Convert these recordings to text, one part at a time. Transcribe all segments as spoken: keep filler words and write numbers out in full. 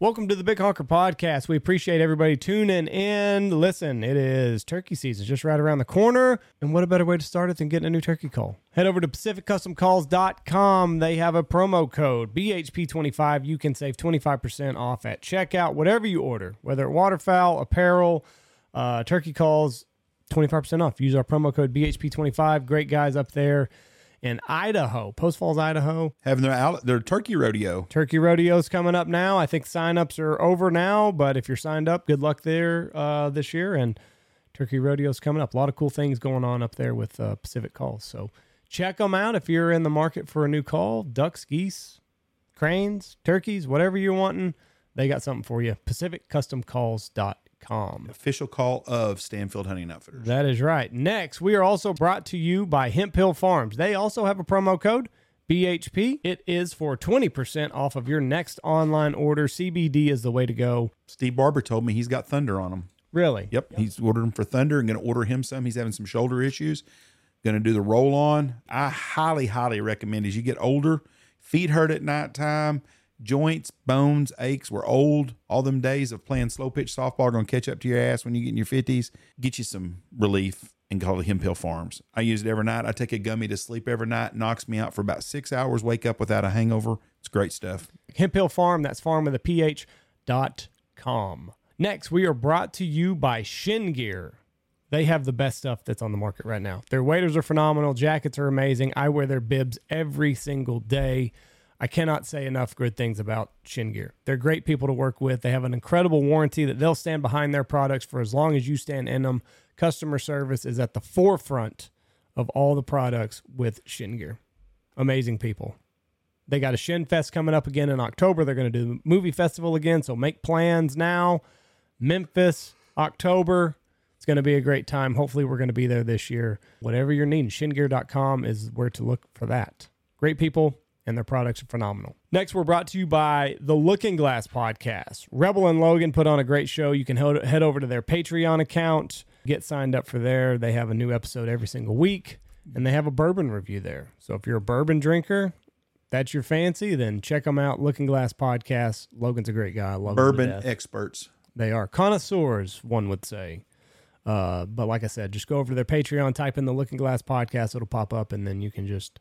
Welcome to the Big Honker Podcast. We appreciate everybody tuning in. Listen, it is turkey season just right around the corner. And what a better way to start it than getting a new turkey call? Head over to Pacific Custom Calls dot com. They have a promo code, B H P twenty-five. You can save twenty-five percent off at checkout, whatever you order, whether it waterfowl, apparel, uh, turkey calls, twenty-five percent off. Use our promo code B H P twenty-five. Great guys up there in Idaho, Post Falls, Idaho. Having their out, their turkey rodeo. Turkey rodeo's coming up now. I think signups are over now, but if you're signed up, good luck there uh, this year. And turkey rodeo's coming up. A lot of cool things going on up there with uh, Pacific Calls. So check them out if you're in the market for a new call. Ducks, geese, cranes, turkeys, whatever you're wanting, they got something for you. Pacific Custom Calls dot com. Official call of Stanfield Hunting Outfitters. That is right. Next, we are also brought to you by Hemp Hill Farms. They also have a promo code, B H P. It is for twenty percent off of your next online order. C B D is the way to go. Steve Barber told me he's got Thunder on him. Really? Yep. yep. He's ordered them for Thunder and going to order him some. He's having some shoulder issues. Going to do the roll on. I highly, highly recommend as you get older, feet hurt at nighttime, joints, bones, aches. We're old. All them days of playing slow pitch softball are going to catch up to your ass when you get in your fifties. Get you some relief and call it Hemp Hill Farms. I use it every night. I take a gummy to sleep every night. Knocks me out for about six hours. Wake up without a hangover. It's great stuff. Hemp Hill Farm. That's farm with a P H dot com. Next, we are brought to you by Shin Gear. They have the best stuff that's on the market right now. Their waders are phenomenal. Jackets are amazing. I wear their bibs every single day. I cannot say enough good things about Shin Gear. They're great people to work with. They have an incredible warranty that they'll stand behind their products for as long as you stand in them. Customer service is at the forefront of all the products with Shin Gear. Amazing people. They got a Shin Fest coming up again in October. They're going to do the movie festival again, so make plans now. Memphis, October. It's going to be a great time. Hopefully we're going to be there this year. Whatever you're needing, shin gear dot com is where to look for that. Great people. And their products are phenomenal. Next, we're brought to you by the Looking Glass Podcast. Rebel and Logan put on a great show. You can head over to their Patreon account, get signed up for there. They have a new episode every single week, and they have a bourbon review there. So if you're a bourbon drinker, that's your fancy, then check them out. Looking Glass Podcast. Logan's a great guy. I love bourbon experts. They are connoisseurs, one would say. Uh, but like I said, just go over to their Patreon, type in the Looking Glass Podcast. It'll pop up, and then you can just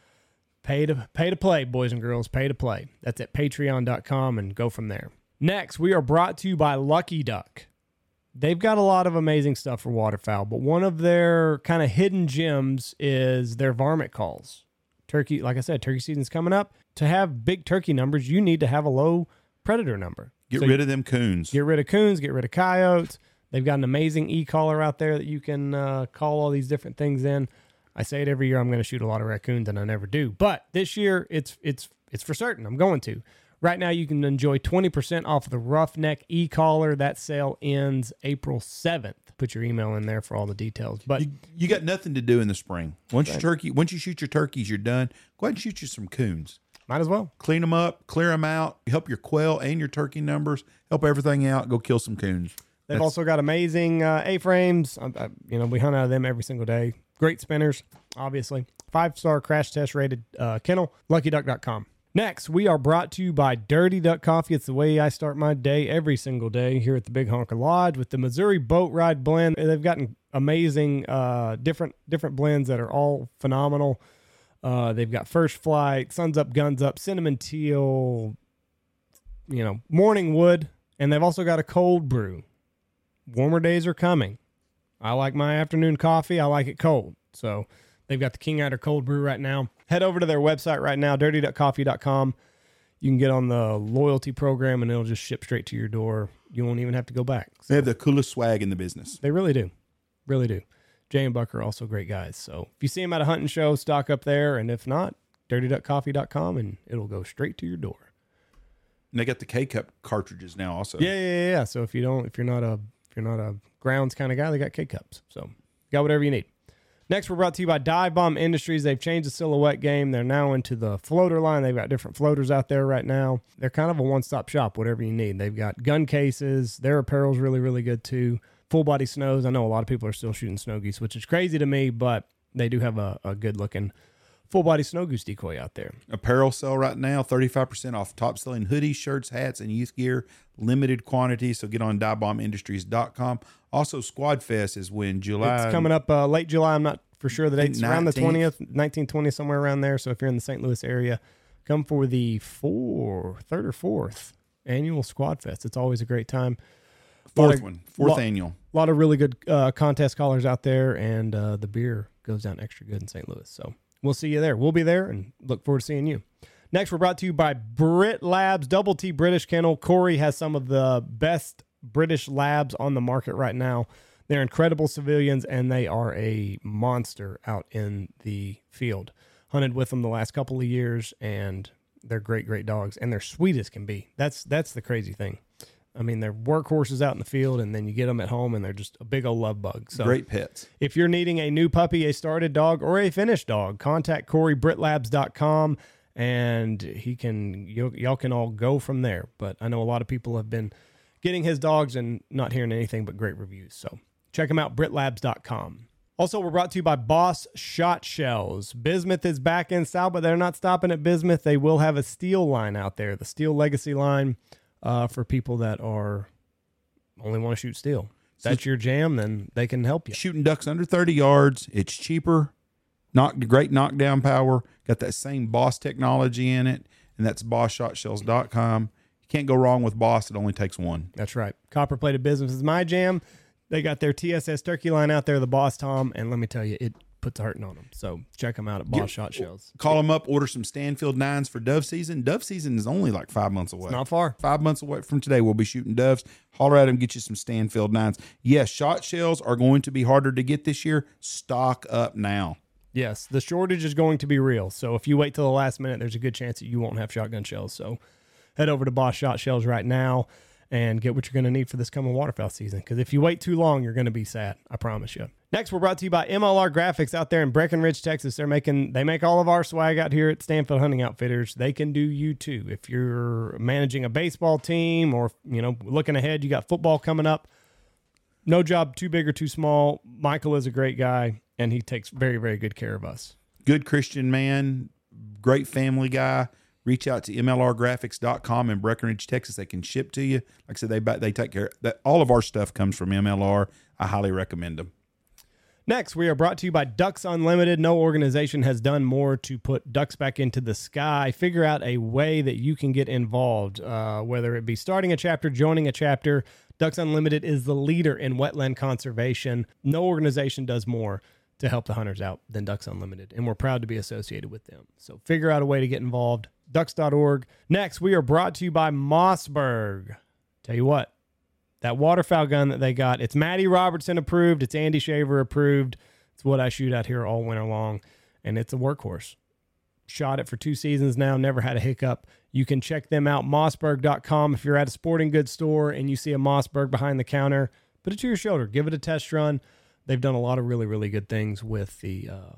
Pay to pay to play, boys and girls. Pay to play. That's at patreon dot com and go from there. Next, we are brought to you by Lucky Duck. They've got a lot of amazing stuff for waterfowl, but one of their kind of hidden gems is their varmint calls. Turkey, like I said, turkey season's coming up. To have big turkey numbers, you need to have a low predator number. Get so rid of them coons. Get rid of coons, get rid of coyotes. They've got an amazing e-caller out there that you can uh, call all these different things in. I say it every year, I'm going to shoot a lot of raccoons, and I never do. But this year, it's it's it's for certain. I'm going to. Right now, you can enjoy twenty percent off the Roughneck e-collar. That sale ends April seventh. Put your email in there for all the details. But you, you got nothing to do in the spring. Once right. your turkey, once you shoot your turkeys, you're done. Go ahead and shoot you some coons. Might as well. Clean them up, clear them out, help your quail and your turkey numbers, help everything out. Go kill some coons. They've That's, also got amazing uh, A-frames. I, I, you know, we hunt out of them every single day. Great spinners, obviously. Five-star crash test rated uh, kennel, lucky duck dot com. Next, we are brought to you by Dirty Duck Coffee. It's the way I start my day every single day here at the Big Honker Lodge with the Missouri Boat Ride blend. They've gotten amazing uh, different different blends that are all phenomenal. Uh, they've got First Flight, Suns Up, Guns Up, Cinnamon Teal, you know, Morning Wood, and they've also got a cold brew. Warmer days are coming. I like my afternoon coffee. I like it cold. So they've got the King Rider cold brew right now. Head over to their website right now, dirty duck coffee dot com. You can get on the loyalty program, and it'll just ship straight to your door. You won't even have to go back. So they have the coolest swag in the business. They really do. Really do. Jay and Buck are also great guys. So if you see them at a hunting show, stock up there. And if not, dirty duck coffee dot com, and it'll go straight to your door. And they got the K-Cup cartridges now also. Yeah, yeah, yeah. So if you don't, if you're not a, if you're not a grounds kind of guy, they got K-Cups. So got whatever you need. Next, we're brought to you by Dive Bomb Industries. They've changed the silhouette game. They're now into the floater line. They've got different floaters out there right now. They're kind of a one-stop shop, whatever you need. They've got gun cases. Their apparel's really, really good too. Full-body snows. I know a lot of people are still shooting snow geese, which is crazy to me, but they do have a, a good-looking full body snow goose decoy out there. Apparel sale right now, thirty-five percent off top selling hoodies, shirts, hats, and youth gear. Limited quantity, so get on dive bomb industries dot com. Also, Squad Fest is when July. It's coming up uh, late July. I'm not for sure the date. It's around the nineteenth. twentieth, nineteen, twentieth, somewhere around there. So if you're in the Saint Louis area, come for the four, third or fourth annual Squad Fest. It's always a great time. Fourth of, one, fourth lot, annual. A lot of really good uh, contest callers out there, and uh, the beer goes down extra good in Saint Louis. So we'll see you there. We'll be there, and look forward to seeing you. Next, we're brought to you by Brit Labs, Double T British Kennel. Corey has some of the best British labs on the market right now. They're incredible civilians, and they are a monster out in the field. Hunted with them the last couple of years, and they're great, great dogs, and they're sweet as can be. That's that's the crazy thing. I mean, they're workhorses out in the field, and then you get them at home, and they're just a big old love bug. So great pets. If you're needing a new puppy, a started dog, or a finished dog, contact Corey, brit labs dot com, and he can y- y'all can all go from there. But I know a lot of people have been getting his dogs and not hearing anything but great reviews. So check him out, brit labs dot com. Also, we're brought to you by Boss Shot Shells. Bismuth is back in style, but they're not stopping at Bismuth. They will have a steel line out there, the Steel Legacy line, uh, for people that are only want to shoot steel. If that's your jam, then they can help you. Shooting ducks under thirty yards. It's cheaper. Knock, great knockdown power. Got that same Boss technology in it, and that's boss shot shells dot com. You can't go wrong with Boss. It only takes one. That's right. Copper-plated Bismuth is my jam. They got their T S S turkey line out there, the Boss Tom, and let me tell you, it puts a hurting on them. So check them out at Boss Get, Shot Shells. Call them up, order some Stanfield nines for dove season. Dove season is only like five months away. It's not far. Five months away from today, we'll be shooting doves. Holler at them, get you some Stanfield nines. Yes, shot shells are going to be harder to get this year. Stock up now. Yes, the shortage is going to be real. So if you wait till the last minute, there's a good chance that you won't have shotgun shells. So head over to Boss Shot Shells right now and get what you're going to need for this coming waterfowl season. Because if you wait too long, you're going to be sad. I promise you. Next, we're brought to you by M L R Graphics out there in Breckenridge, Texas. They're making they make all of our swag out here at Stanfield Hunting Outfitters. They can do you too. If you're managing a baseball team or you know looking ahead, you got football coming up. No job too big or too small. Michael is a great guy, and he takes very, very good care of us. Good Christian man, great family guy. Reach out to M L R graphics dot com in Breckenridge, Texas. They can ship to you. Like I said, they they take care. That all of our stuff comes from M L R. I highly recommend them. Next, we are brought to you by Ducks Unlimited. No organization has done more to put ducks back into the sky. Figure out a way that you can get involved, uh, whether it be starting a chapter, joining a chapter. Ducks Unlimited is the leader in wetland conservation. No organization does more to help the hunters out than Ducks Unlimited, and we're proud to be associated with them. So figure out a way to get involved. ducks dot org. Next, we are brought to you by Mossberg. Tell you what, that waterfowl gun that they got, it's Matty Robertson approved. It's Andy Shaver approved. It's what I shoot out here all winter long, and it's a workhorse. Shot it for two seasons now, never had a hiccup. You can check them out, mossberg dot com. If you're at a sporting goods store and you see a Mossberg behind the counter, put it to your shoulder. Give it a test run. They've done a lot of really, really good things with the uh,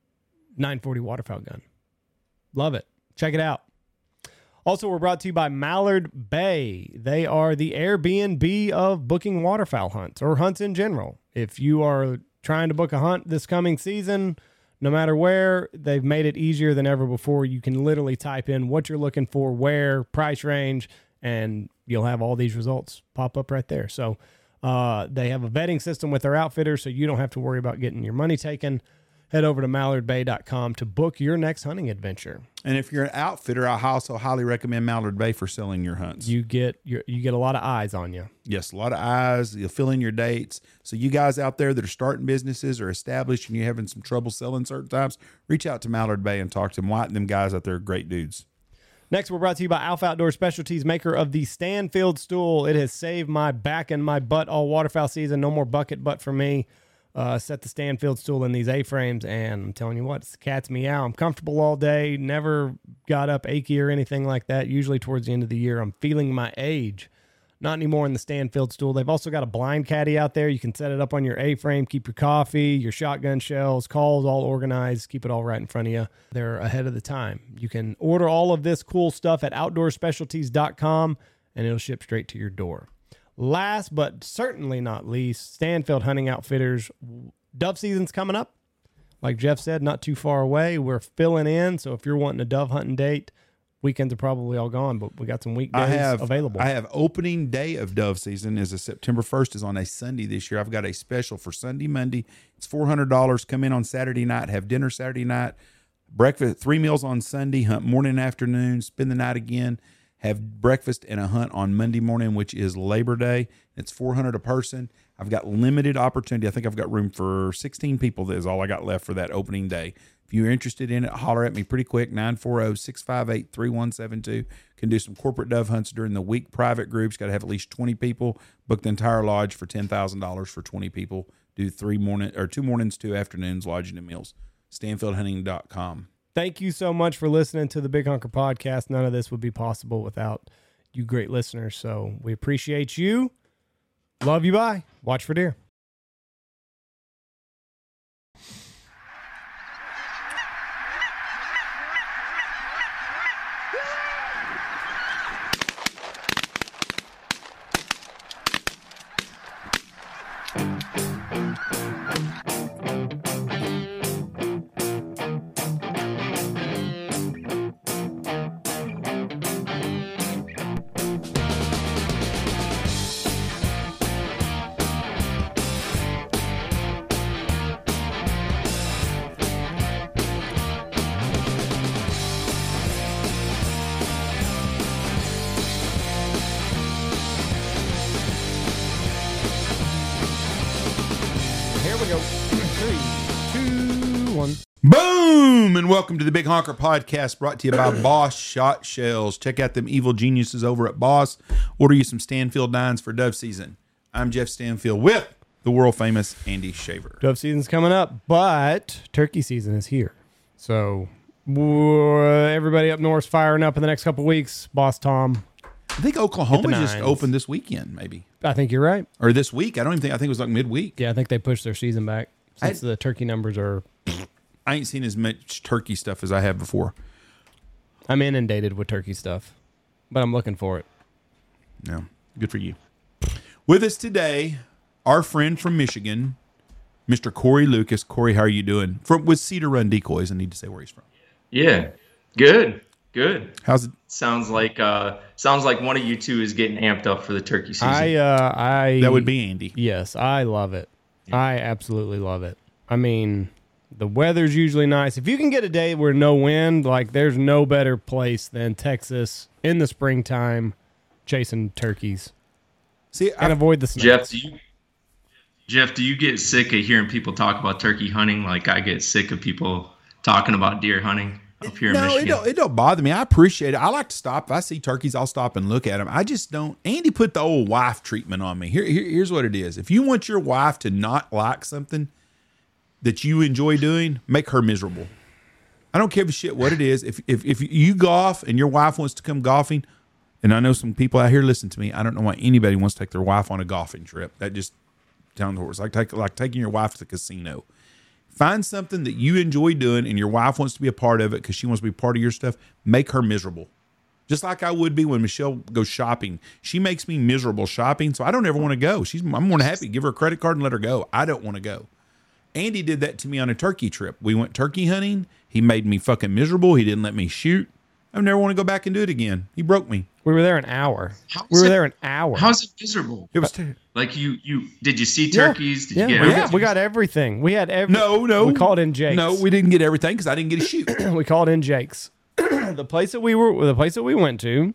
nine forty waterfowl gun. Love it. Check it out. Also, we're brought to you by Mallard Bay. They are the Airbnb of booking waterfowl hunts or hunts in general. If you are trying to book a hunt this coming season, no matter where, they've made it easier than ever before. You can literally type in what you're looking for, where, price range, and you'll have all these results pop up right there. So uh, they have a vetting system with their outfitters, so you don't have to worry about getting your money taken. Head over to mallard bay dot com to book your next hunting adventure. And if you're an outfitter, I also highly recommend Mallard Bay for selling your hunts. You get your, you get a lot of eyes on you. Yes, a lot of eyes. You'll fill in your dates. So you guys out there that are starting businesses or established and you're having some trouble selling certain times, reach out to Mallard Bay and talk to them. White, them guys out there are great dudes. Next, we're brought to you by Alpha Outdoor Specialties, maker of the Stanfield stool. It has saved my back and my butt all waterfowl season. No more bucket butt for me. Uh, set the Stanfield stool in these A-frames, and I'm telling you what, it's the cat's meow. I'm comfortable all day, never got up achy or anything like that. Usually towards the end of the year, I'm feeling my age. Not anymore in the Stanfield stool. They've also got a blind caddy out there. You can set it up on your A-frame, keep your coffee, your shotgun shells, calls all organized, keep it all right in front of you. They're ahead of the time. You can order all of this cool stuff at outdoor specialties dot com, and it'll ship straight to your door. Last but certainly not least, Stanfield Hunting Outfitters. Dove season's coming up. like Jeff said, not too far away. We're filling in. So if you're wanting a dove hunting date, weekends are probably all gone, but we got some weekdays I have, available. I have opening day of dove season is a September first is on a Sunday this year. I've got a special for Sunday, Monday. It's four hundred dollars. Come in on Saturday night, have dinner Saturday night, breakfast, three meals on Sunday, hunt morning and afternoon, spend the night again, have breakfast and a hunt on Monday morning, which is Labor Day. It's four hundred dollars a person. I've got limited opportunity. I think I've got room for sixteen people. That is all I got left for that opening day. If you're interested in it, holler at me pretty quick, nine four zero, six five eight, three one seven two. Can do some corporate dove hunts during the week, private groups. Got to have at least twenty people. Book the entire lodge for ten thousand dollars for twenty people. Do three morning or two mornings, two afternoons, lodging and meals. stanfield hunting dot com. Thank you so much for listening to the Big Hunker Podcast. None of this would be possible without you great listeners. So we appreciate you. Love you. Bye. Watch for deer. Boom! And welcome to the Big Honker Podcast, brought to you by Boss Shot Shells. Check out them evil geniuses over at Boss. Order you some Stanfield nines for dove season. I'm Jeff Stanfield with the world famous Andy Shaver. Dove season's coming up, but turkey season is here. So everybody up north's firing up in the next couple weeks. Boss Tom. I think Oklahoma just opened this weekend, maybe. I think you're right. Or this week. I don't even think, I think it was like midweek. Yeah, I think they pushed their season back since I, the turkey numbers are... I ain't seen as much turkey stuff as I have before. I'm inundated with turkey stuff, but I'm looking for it. No, good for you. With us today, our friend from Michigan, Mister Corey Lucas. Corey, how are you doing? From with Cedar Run Decoys. I need to say where he's from. Yeah, good, good. How's it? Sounds like uh, sounds like one of you two is getting amped up for the turkey season. I, uh, I that would be Andy. Yes, I love it. Yeah. I absolutely love it. I mean. The weather's usually nice. If you can get a day where no wind, like there's no better place than Texas in the springtime chasing turkeys. See, and I, avoid the snakes. Jeff, do you Jeff, do you get sick of hearing people talk about turkey hunting like I get sick of people talking about deer hunting up here no, in Michigan? No, it don't, it don't bother me. I appreciate it. I like to stop. If I see turkeys, I'll stop and look at them. I just don't. Andy put the old wife treatment on me. Here, here here's what it is. If you want your wife to not like something that you enjoy doing, make her miserable. I don't give a shit what it is. If if if you golf and your wife wants to come golfing, and I know some people out here listen to me, I don't know why anybody wants to take their wife on a golfing trip. That just down the horse. Like take like taking your wife to the casino. Find something that you enjoy doing and your wife wants to be a part of it because she wants to be part of your stuff. Make her miserable. Just like I would be when Michelle goes shopping. She makes me miserable shopping, so I don't ever want to go. She's I'm more than happy. Give her a credit card and let her go. I don't want to go. Andy did that to me on a turkey trip. We went turkey hunting. He made me fucking miserable. He didn't let me shoot. I never want to go back and do it again. He broke me. We were there an hour. We were it, there an hour. How's it miserable? It was ter- like you, you did you see turkeys? Yeah, did you yeah, get we, everything? got, we got everything. We had every. No, no. We called in Jake's. No, we didn't get everything because I didn't get a shoot. We called in Jake's. The place that we were, the place that we went to,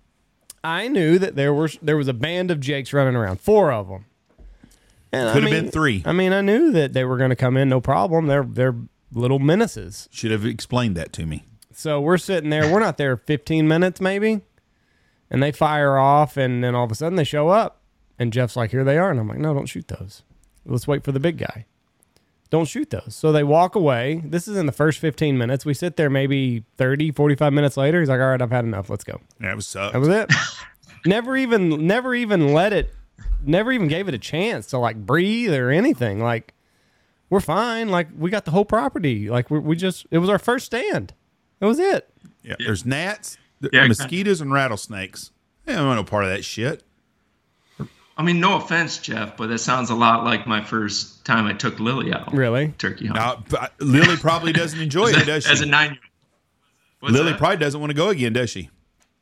I knew that there was there was a band of Jakes running around, four of them. And Could I have mean, been three. I mean, I knew that they were going to come in, no problem. They're they're little menaces. Should have explained that to me. So we're sitting there. We're not there fifteen minutes maybe, and they fire off, and then all of a sudden they show up, and Jeff's like, "Here they are," and I'm like, "No, don't shoot those. Let's wait for the big guy. Don't shoot those." So they walk away. This is in the first fifteen minutes. We sit there maybe thirty, forty-five minutes later. He's like, "All right, I've had enough. Let's go." That was sucked. That was it. never even, never even let it. Never even gave it a chance to like breathe or anything. Like we're fine. Like we got the whole property. Like we we just it was our first stand. That was it. Yeah, there's gnats, Yeah, mosquitoes, and rattlesnakes. I don't want no part of that shit. I mean, no offense, Jeff, but that sounds a lot like my first time I took Lily out. Really? Turkey hunting. Now, Lily probably doesn't enjoy as it, a, does she? As a nine-year-old. Lily that? probably doesn't want to go again, does she?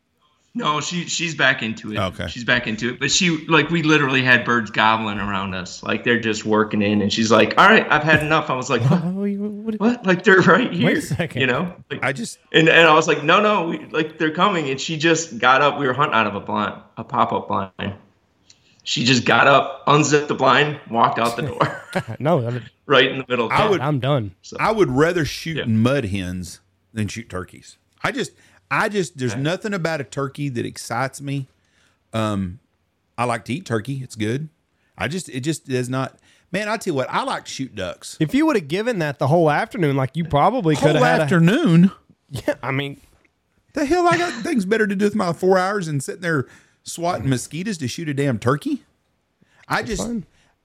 No, she she's back into it. Okay. She's back into it. But she, like, we literally had birds gobbling around us. Like, they're just working in. And she's like, all right, I've had enough. I was like, what? what? Like, they're right here. Wait a second. You know? Like, I just, and, and I was like, no, no. We, like, they're coming. And she just got up. We were hunting out of a blind, a pop-up blind. She just got up, unzipped the blind, walked out the door. No. I mean, right in the middle of I town. would- I'm done. So, I would rather shoot Yeah. mud hens than shoot turkeys. I just, I just, there's Okay. nothing about a turkey that excites me. Um, I like to eat turkey. It's good. I just, it just does not, man, I tell you what, I like to shoot ducks. If you would have given that the whole afternoon, like you probably could Whole have had afternoon. A, yeah, I mean, The hell, I got things better to do with my four hours and sitting there swatting mosquitoes to shoot a damn turkey. I just, fun.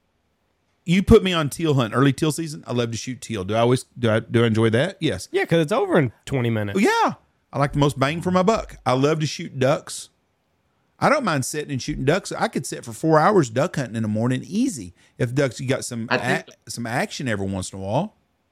you put me on teal hunt, early teal season. I love to shoot teal. Do I always, do I, do I enjoy that? Yes. Yeah, because it's over in twenty minutes. Well, yeah. I like the most bang for my buck. I love to shoot ducks. I don't mind sitting and shooting ducks. I could sit for four hours duck hunting in the morning easy. If ducks, you got some I think- a- some action every once in a while.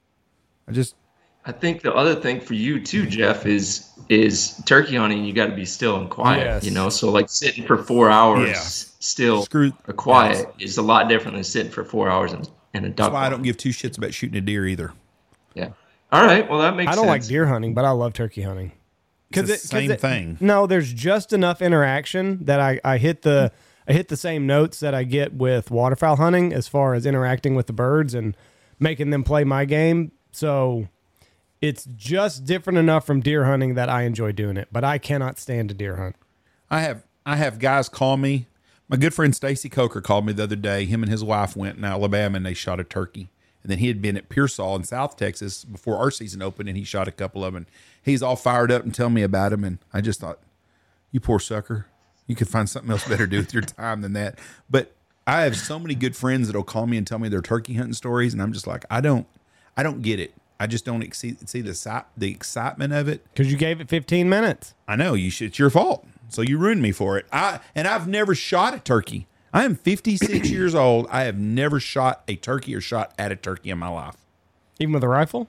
I just, I think the other thing for you too, Jeff, is is turkey hunting. You got to be still and quiet. Yes. You know, so like sitting for four hours Yeah. still Screw- or quiet is a lot different than sitting for four hours in, in a duck. that's why I don't blind. give two shits about shooting a deer either. Yeah. All right. Well, that makes. I don't like sense. deer hunting, but I love turkey hunting. It's the it- same it- thing. No, there's just enough interaction that I, I hit the I hit the same notes that I get with waterfowl hunting as far as interacting with the birds and making them play my game. So it's just different enough from deer hunting that I enjoy doing it, but I cannot stand to deer hunt. I have I have guys call me. My good friend Stacy Coker called me the other day. Him and his wife went in Alabama and they shot a turkey. And then he had been at Pearsall in South Texas before our season opened, and he shot a couple of them. And he's all fired up and telling me about them. And I just thought, you poor sucker. You could find something else better to do with your time than that. But I have so many good friends that'll call me and tell me their turkey hunting stories, and I'm just like, I don't, I don't get it. I just don't see, see the si- the excitement of it. Because you gave it fifteen minutes. I know you should. It's your fault. So you ruined me for it. I and I've never shot a turkey. I am fifty-six years old. I have never shot a turkey or shot at a turkey in my life. Even with a rifle?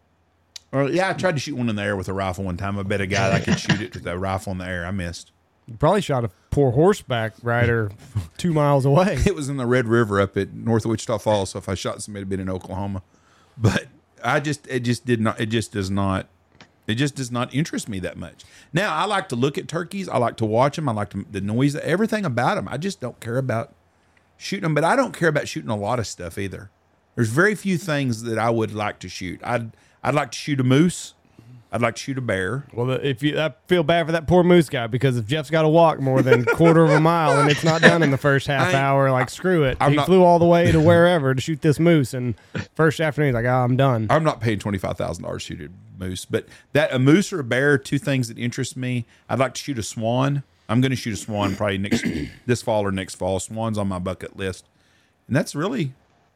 Or yeah, I tried to shoot one in the air with a rifle one time. I bet a guy that I could shoot it with a rifle in the air. I missed. You probably shot a poor horseback rider two miles away. It was in the Red River up at North Wichita Falls. So if I shot somebody, it'd been in Oklahoma. But I just, it just did not, it just does not, it just does not interest me that much. Now, I like to look at turkeys. I like to watch them. I like to, the noise, everything about them. I just don't care about shooting them, but I don't care about shooting a lot of stuff either. There's very few things that I would like to shoot. I'd, I'd like to shoot a moose. I'd like to shoot a bear. Well, if you, I feel bad for that poor moose guy because if Jeff's got to walk more than a quarter of a mile and it's not done in the first half I- hour, like screw it. I'm he not- flew all the way to wherever to shoot this moose, and first afternoon he's like, "Oh, I'm done." I'm not paying twenty-five thousand dollars to shoot a moose, but that a moose or a bear, two things that interest me. I'd like to shoot a swan. I'm going to shoot a swan probably next this fall or next fall. Swan's on my bucket list, and that's really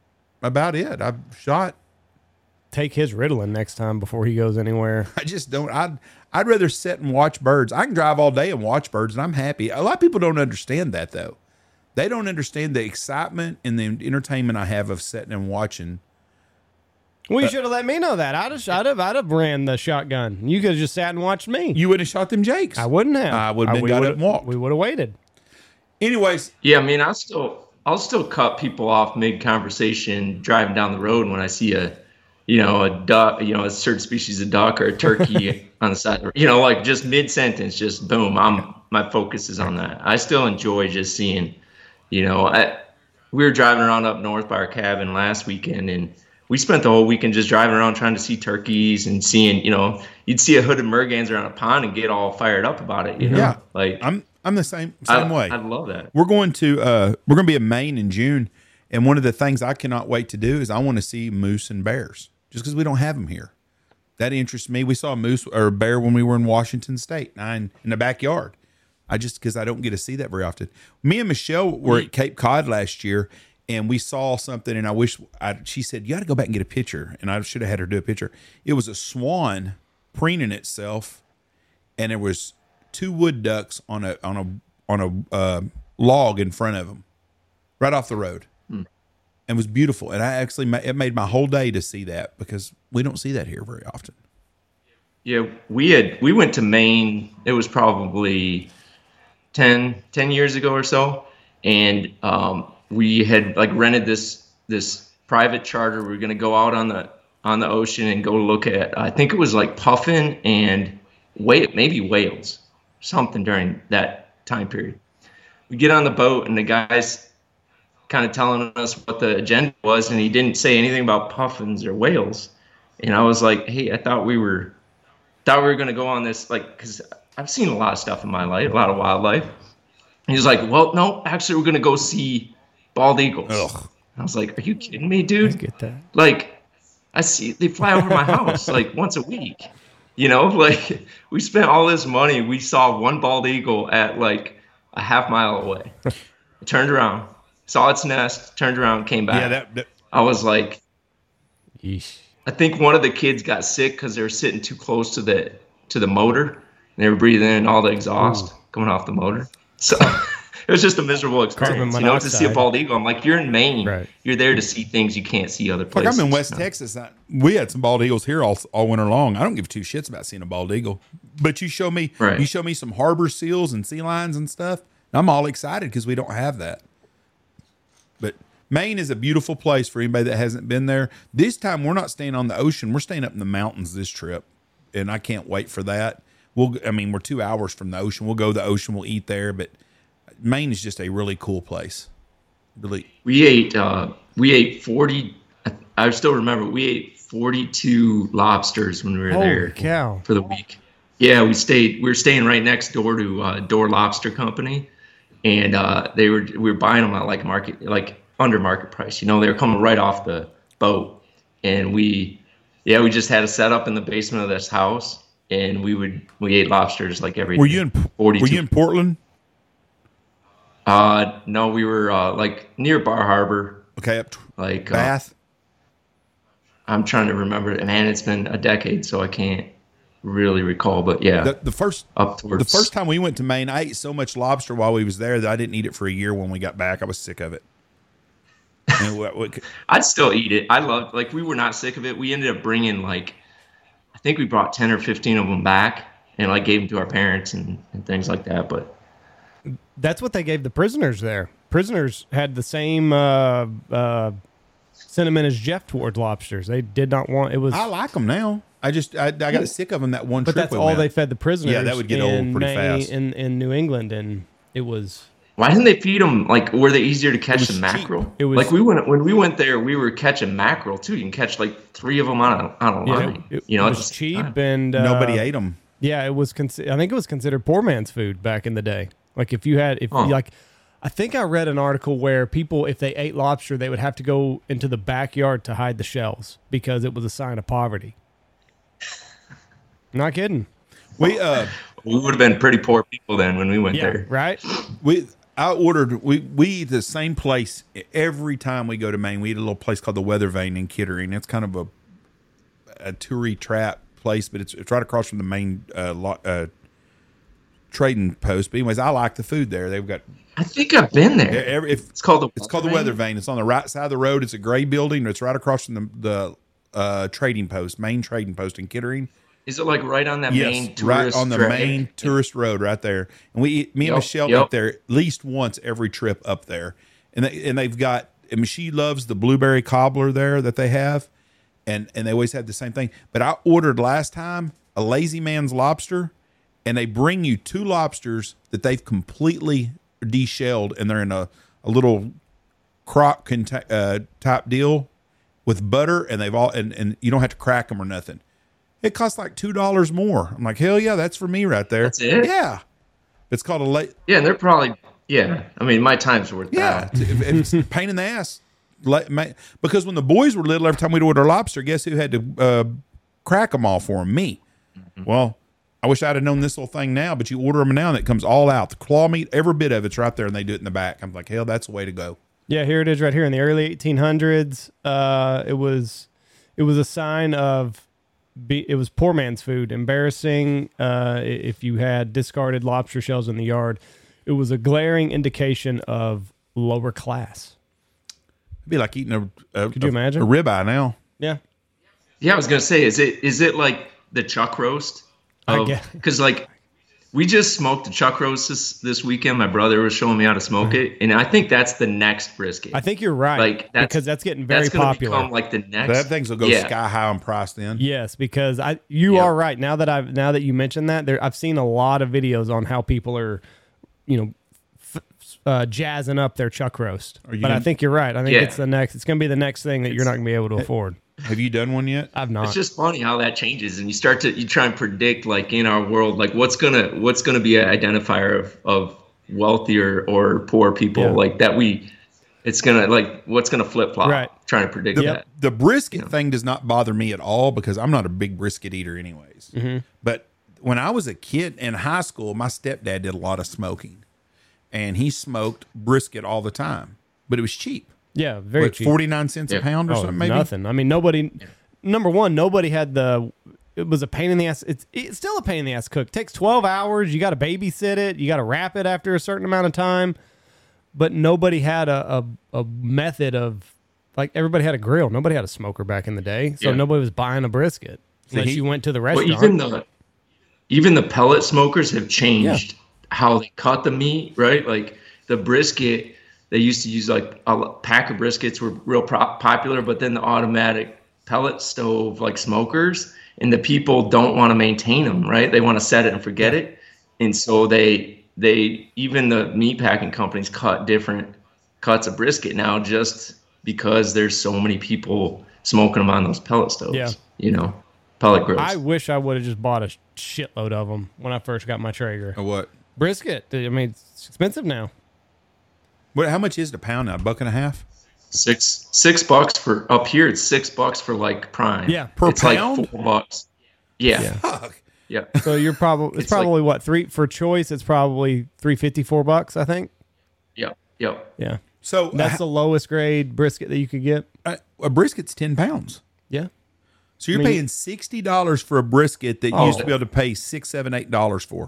about it. I've shot. Take his Ritalin next time before he goes anywhere. I just don't. I'd I'd rather sit and watch birds. I can drive all day and watch birds, and I'm happy. A lot of people don't understand that though. They don't understand the excitement and the entertainment I have of sitting and watching. Well, you should have let me know that. I'd have, I'd have, I'd have ran the shotgun. You could have just sat and watched me. You wouldn't have shot them jakes. I wouldn't have. I would've been we got up would've- and walked. We would have waited. Anyways, Yeah, I mean, I'll still I'll still cut people off mid conversation driving down the road when I see a, you know, a duck, you know, a certain species of duck or a turkey on the side, you know, like just mid sentence, just boom. I'm my focus is on that. I still enjoy just seeing, you know, I we were driving around up north by our cabin last weekend, and we spent the whole weekend just driving around trying to see turkeys and seeing, you know, you'd see a hooded merganser on a pond and get all fired up about it, you know, Yeah. like I'm I'm the same same I, way. I love that. We're going to uh we're going to be in Maine in June, and one of the things I cannot wait to do is I want to see moose and bears, just because we don't have them here. That interests me. We saw a moose or a bear when we were in Washington State, nine in the backyard. I just because I don't get to see that very often. Me and Michelle were at Cape Cod last year, and we saw something, and I wish I, she said you got to go back and get a picture, and I should have had her do a picture. It was a swan preening itself, and there was two wood ducks on a on a on a uh, log in front of them. right off the road. And it was beautiful. And I actually, ma- it made my whole day to see that because we don't see that here very often. Yeah, we had we went to Maine. It was probably ten, ten years ago or so, and um, we had like rented this this private charter. We were going to go out on the on the ocean and go look at. I think it was like puffin and wait maybe whales, something during that time period. We get on the boat and the guy's kind of telling us what the agenda was, and he didn't say anything about puffins or whales. And I was like, hey, I thought we were. Thought we were going to go on this, like, because I've seen a lot of stuff in my life, a lot of wildlife. And he's like, well, no, actually, we're going to go see bald eagles. Ugh. I was like, are you kidding me, dude? I get that. Like, I see, they fly over my house, like, once a week. You know, like, we spent all this money. We saw one bald eagle at, like, a half mile away. I turned around, saw its nest, turned around, came back. Yeah, that, that I was like, Yeesh. I think one of the kids got sick because they were sitting too close to the to the motor. And they were breathing in all the exhaust Ooh. coming off the motor. So it was just a miserable experience. You know, to see a bald eagle. I'm like, you're in Maine. Right. You're there to see things you can't see other places. Like I'm in West no. Texas. I, we had some bald eagles here all, all winter long. I don't give two shits about seeing a bald eagle. But you show me, right. you show me some harbor seals and sea lions and stuff. And I'm all excited because we don't have that. But Maine is a beautiful place for anybody that hasn't been there. This time we're not staying on the ocean. We're staying up in the mountains this trip. And I can't wait for that. We'll, I mean, we're two hours from the ocean. We'll go to the ocean. We'll eat there. But Maine is just a really cool place. Really. We ate, uh, we ate forty, I still remember, we ate forty-two lobsters when we were Holy there cow. for the week. Yeah, we stayed, we were staying right next door to uh, Door Lobster Company. And uh, they were, we were buying them at like market, like, under market price. You know, they were coming right off the boat. And we, yeah, we just had a setup in the basement of this house. And we would, we ate lobsters like every Were you in, forty-two. were you in Portland? Uh, no, we were uh, like near Bar Harbor. Okay. Up to like Bath. Uh, I'm trying to remember. Man, it's been a decade, so I can't really recall. But yeah, the, the first, up towards, the first time we went to Maine, I ate so much lobster while we was there that I didn't eat it for a year. When we got back, I was sick of it. And what, what, I'd still eat it. I loved, like, we were not sick of it. We ended up bringing, like, I think we brought ten or fifteen of them back and, like, gave them to our parents and, and things like that. But that's what they gave the prisoners there. Prisoners had the same uh, uh, sentiment as Jeff towards lobsters. They did not want, it was. I like them now. I just, I, I got sick of them that one but trip. that's we all went. they fed the prisoners. Yeah, that would get in old pretty Maine, fast. In, in New England, and it was. why didn't they feed them, like, were they easier to catch than cheap. mackerel? It was- like, we went, when we went there, we were catching mackerel, too. You can catch, like, three of them on a, on a Yeah, line. it, you know, it at was the same cheap time. and uh, Nobody ate them. Yeah, it was. Consi- I think it was considered poor man's food back in the day. Like if you had, if Huh. you like, I think I read an article where people, if they ate lobster, they would have to go into the backyard to hide the shells because it was a sign of poverty. Not kidding. We uh, We would have been pretty poor people then when we went Yeah, there. right. we I ordered. We we eat the same place every time we go to Maine. We eat a little place called the Weather Vane in Kittering. It's kind of a a toury trap place, but it's it's right across from the main uh, lo- uh, trading post. But anyways, I like the food there. They've got I think I've been there. every, if, It's called the it's called the Weather Vane. It's on the right side of the road. It's a gray building. It's right across from the the uh, trading post, main trading post in Kittering. Is it like right on that Yes, main right tourist on the drag? main tourist road right there. And we, eat, me and Yep, Michelle yep. eat there at least once every trip up there. And they, and they've got, and she loves the blueberry cobbler there that they have, and and they always have the same thing. But I ordered last time a Lazy Man's lobster, and they bring you two lobsters that they've completely deshelled, and they're in a a little crock conta- uh, type deal with butter, and they've all and and you don't have to crack them or nothing. It costs like two dollars more. I'm like, hell yeah, that's for me right there. That's it? Yeah, it's called a late. Yeah, and they're probably, yeah. I mean, my time's worth Yeah, that. it's a pain in the ass. Like, ma- Because when the boys were little, every time we'd order lobster, guess who had to uh, crack them all for them? Me. Mm-hmm. Well, I wish I'd have known this little thing now, but you order them now and it comes all out. The claw meat, every bit of it's right there, and they do it in the back. I'm like, hell, that's the way to go. Yeah, here it is right here in the early eighteen hundreds. Uh, it was, it was a sign of. Be, it was poor man's food. Embarrassing uh, if you had discarded lobster shells in the yard. It was a glaring indication of lower class. It'd be like eating a, a, Could you a, imagine? a ribeye now. Yeah. Yeah, I was gonna say, is it is it like the chuck roast? I guess. Because like we just smoked a chuck roast this, this weekend. My brother was showing me how to smoke it, and I think that's the next brisket. I think you're right. Like, that's- because that's getting very that's gonna popular. become like the next. That things will go yeah. sky high on price then. Yes, because I you Yep. are right. Now that I've now that you mentioned that, there I've seen a lot of videos on how people are, you know, f- uh, jazzing up their chuck roast. Are you But I gonna- think you're right. I think Yeah. it's the next. It's going to be the next thing that you're not going to be able to afford. Have you done one yet? I've not. It's just funny how that changes, and you start to you try and predict like in our world, like what's gonna what's gonna be an identifier of of wealthier or poor people, Yeah. like that we. It's gonna like what's gonna flip flop. Right. Trying to predict The, that. the brisket thing does not bother me at all because I'm not a big brisket eater, anyways. Mm-hmm. But when I was a kid in high school, my stepdad did a lot of smoking, and he smoked brisket all the time, but it was cheap. yeah, very What, cheap. forty-nine cents a Yeah. pound or Oh, something, maybe? nothing. I mean, nobody. Number one, nobody had the. It was a pain in the ass. It's it's still a pain in the ass to cook. It takes twelve hours. You got to babysit it. You got to wrap it after a certain amount of time. But nobody had a, a, a method of, like, everybody had a grill. Nobody had a smoker back in the day. So Yeah. nobody was buying a brisket unless he- you went to the But restaurant. even the even the pellet smokers have changed how they cut the meat, right? Like the brisket, they used to use like a pack of briskets were real pro- popular, but then the automatic pellet stove like smokers, and the people don't want to maintain them, right? They want to set it and forget it, and so they they even the meat packing companies cut different cuts of brisket now just because there's so many people smoking them on those pellet stoves. Yeah. You know, pellet grills. I wish I would have just bought a shitload of them when I first got my Traeger. Or what? Brisket, I mean, it's expensive now. What? How much is the pound now? A buck and a half? Six six bucks for up here. It's six bucks for like prime. Yeah. Per it's pound? like four bucks. Yeah, Yeah. Fuck. yeah. So you're probably it's, It's like- probably what three for choice. It's probably three fifty four bucks. I think. yeah, yeah. Yeah, So that's the lowest grade brisket that you could get. a, a brisket's ten pounds. Yeah, So you're I mean- paying sixty dollars for a brisket that you Oh. used to be able to pay six, seven, eight dollars for.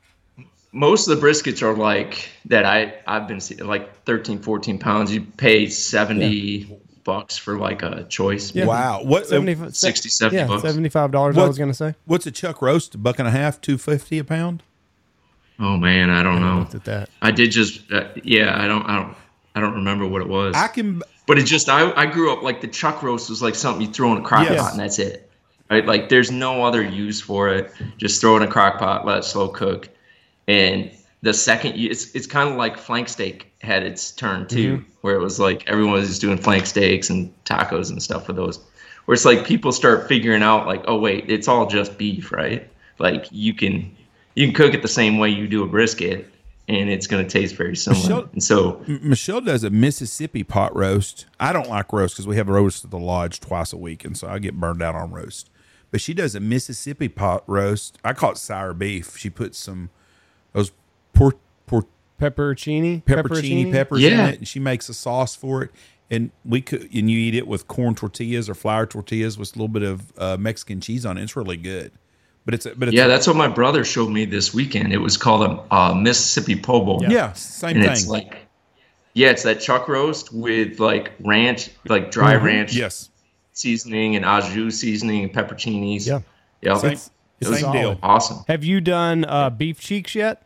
Most of the briskets are like that. I I've been seeing like thirteen, fourteen pounds. You pay seventy bucks for like a choice. Yeah. Wow. What? seventy, sixty, seventy yeah, bucks. seventy five dollars. I What- was gonna say. What's a chuck roast? A buck and a half, two fifty a pound. Oh man, I don't I know. looked at that. I did just uh, yeah. I don't I don't I don't remember what it was. I can. But it just I I grew up like the chuck roast was like something you throw in a crock Yes. pot and that's it. Right? Like there's no other use for it. Just throw it in a crock pot, let it slow cook. And the second you it's it's kind of like flank steak had its turn too, Mm-hmm. where it was like everyone was just doing flank steaks and tacos and stuff with those. Where it's like people start figuring out like, oh wait, it's all just beef, right? Like you can you can cook it the same way you do a brisket and it's gonna taste very similar. Michelle- and so M- Michelle does a Mississippi pot roast. I don't like roast because we have a roast at the lodge twice a week, and so I get burned out on roast. But she does a Mississippi pot roast. I call it sour beef. She puts some those por, por, Pepperoncini, peppercini peppers in Yeah. it, and she makes a sauce for it. And we could, and you eat it with corn tortillas or flour tortillas with a little bit of uh, Mexican cheese on it. It's really good. But it's a, but it's yeah, a- that's what my brother showed me this weekend. It was called a uh, Mississippi po' boy. yeah, same and thing. it's like, yeah, it's that chuck roast with like ranch, like dry ranch yes, seasoning and au jus seasoning and pepperoncinis. Yeah. yeah, same, it was same deal. awesome. Have you done uh, beef cheeks yet?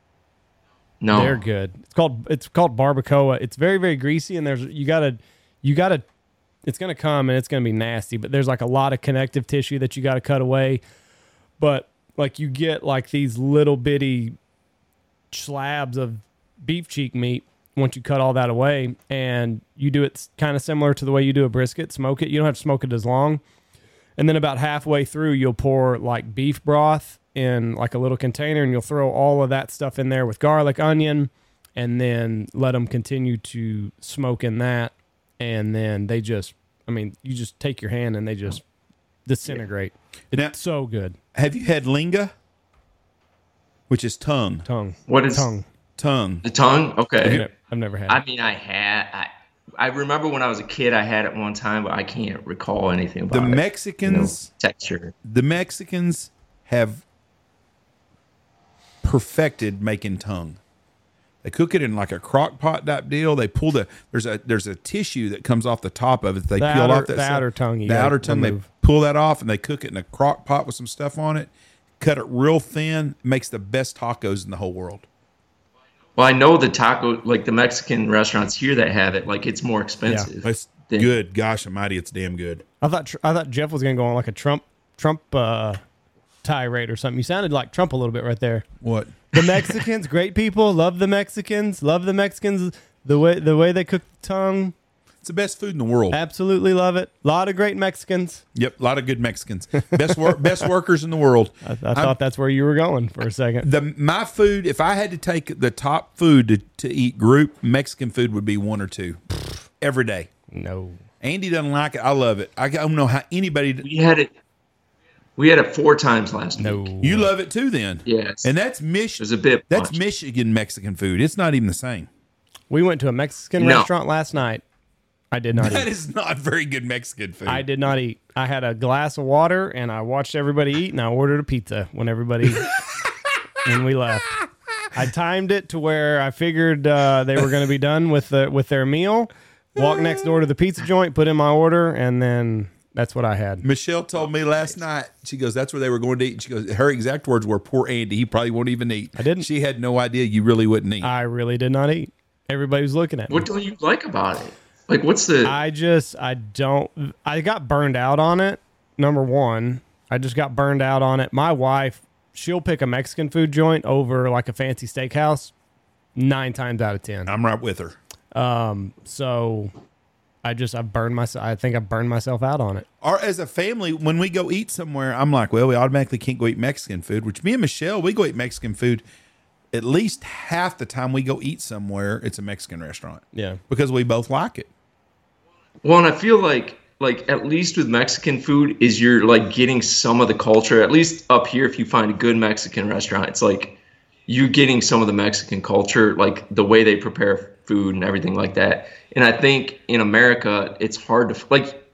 No, They're good. It's called it's called barbacoa. It's very very greasy, and there's you gotta you gotta. It's gonna come and it's gonna be nasty, but there's like a lot of connective tissue that you got to cut away. But like you get like these little bitty slabs of beef cheek meat once you cut all that away, and you do it kind of similar to the way you do a brisket. Smoke it. You don't have to smoke it as long. And then about halfway through, you'll pour like beef broth in like a little container, and you'll throw all of that stuff in there with garlic, onion, and then let them continue to smoke in that. And then they just, I mean, you just take your hand and they just disintegrate. Now, It's so good. have you had linga, which is tongue? Tongue. what is Tongue. Tongue. the tongue? I've Okay, ne- I've never had it. I mean, I had. I, I remember when I was a kid, I had it one time, but I can't recall anything The about it. you know, Mexicans, texture. the Mexicans have perfected making tongue. They cook it in like a crock pot type deal. They pull the there's a there's a tissue that comes off the top of it. They The peel outer- off that the stuff. outer tongue you The gotta outer tongue. remove. They pull that off and they cook it in a crock pot with some stuff on it. Cut it real thin. Makes the best tacos in the whole world. Well, I know the taco, like the Mexican restaurants here that have it, like it's more expensive. It's than- good. Gosh almighty, it's damn good. I thought Tr- I thought Jeff was gonna go on like a Trump Trump uh, tirade or something. You sounded like Trump a little bit right there. What? The Mexicans, great people, love the Mexicans, love the Mexicans. The way the way they cook the tongue, It's the best food in the world. absolutely love it. A lot of great Mexicans. Yep, a lot of good Mexicans. Best work, best workers in the world. I, I thought that's where you were going for a second. The my food, if I had to take the top food to, to eat group, Mexican food would be one or two every day. No, Andy doesn't like it. I love it. I don't know how anybody. We had it. We had it four times last no. week. You love it too, then? Yes. And that's It Mich- was a bit That's much. Michigan Mexican food. It's not even the same. We went to a Mexican No. restaurant last night. I did not That eat. is not very good Mexican food. I did not eat. I had a glass of water and I watched everybody eat and I ordered a pizza when everybody when we left. I timed it to where I figured uh, they were going to be done with the with their meal. Walk next door to the pizza joint, put in my order, and then that's what I had. Michelle told me last night, she goes, that's where they were going to eat. And she goes, her exact words were, poor Andy, he probably won't even eat. I didn't. She had no idea you really wouldn't eat. I really did not eat. Everybody was looking at me. What don't you like about it? Like, what's the? I just, I don't, I got burned out on it. Number one, I just got burned out on it. My wife, she'll pick a Mexican food joint over like a fancy steakhouse nine times out of ten. I'm right with her. Um, so I just, I burned myself. I think I burned myself out on it. Or as a family, when we go eat somewhere, I'm like, well, we automatically can't go eat Mexican food, which me and Michelle, we go eat Mexican food at least half the time we go eat somewhere, it's a Mexican restaurant Yeah. because we both like it. Well, and I feel like, like at least with Mexican food, is you're like getting some of the culture. At least up here, if you find a good Mexican restaurant, it's like you're getting some of the Mexican culture, like the way they prepare food and everything like that. And I think in America, it's hard to like.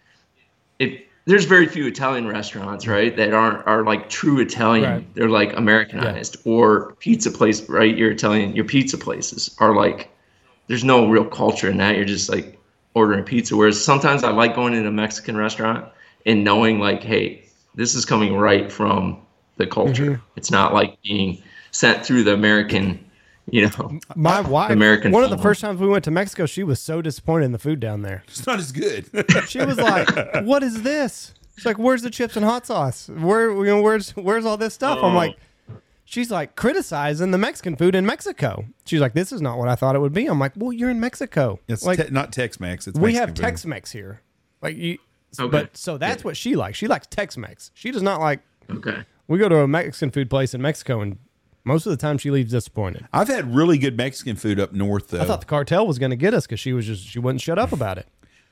If there's very few Italian restaurants, right, that aren't are like true Italian. Right. They're like Americanized, or pizza place, right? Your Italian, your pizza places are like. There's no real culture in that. You're just like ordering pizza. Whereas sometimes I like going into a Mexican restaurant and knowing like, hey, this is coming right from the culture. Mm-hmm. It's not like being sent through the American, you know. My wife, American one of the phone. first times we went to Mexico, she was so disappointed in the food down there. It's not as good. She was like, "What is this?" She's like, "Where's the chips and hot sauce? Where, you know, where's, where's all this stuff?" I'm Oh. like, she's like criticizing the Mexican food in Mexico. She's like, "This is not what I thought it would be." I'm like, "Well, you're in Mexico. It's like, te- not Tex-Mex. It's we Mexican have food. Tex-Mex here. Like, you, Okay. but so that's Yeah. what she likes. She likes Tex-Mex. She does not like. Okay. We go to a Mexican food place in Mexico, and most of the time she leaves disappointed. I've had really good Mexican food up north, though. I thought the cartel was going to get us because she was just she wouldn't shut up about it.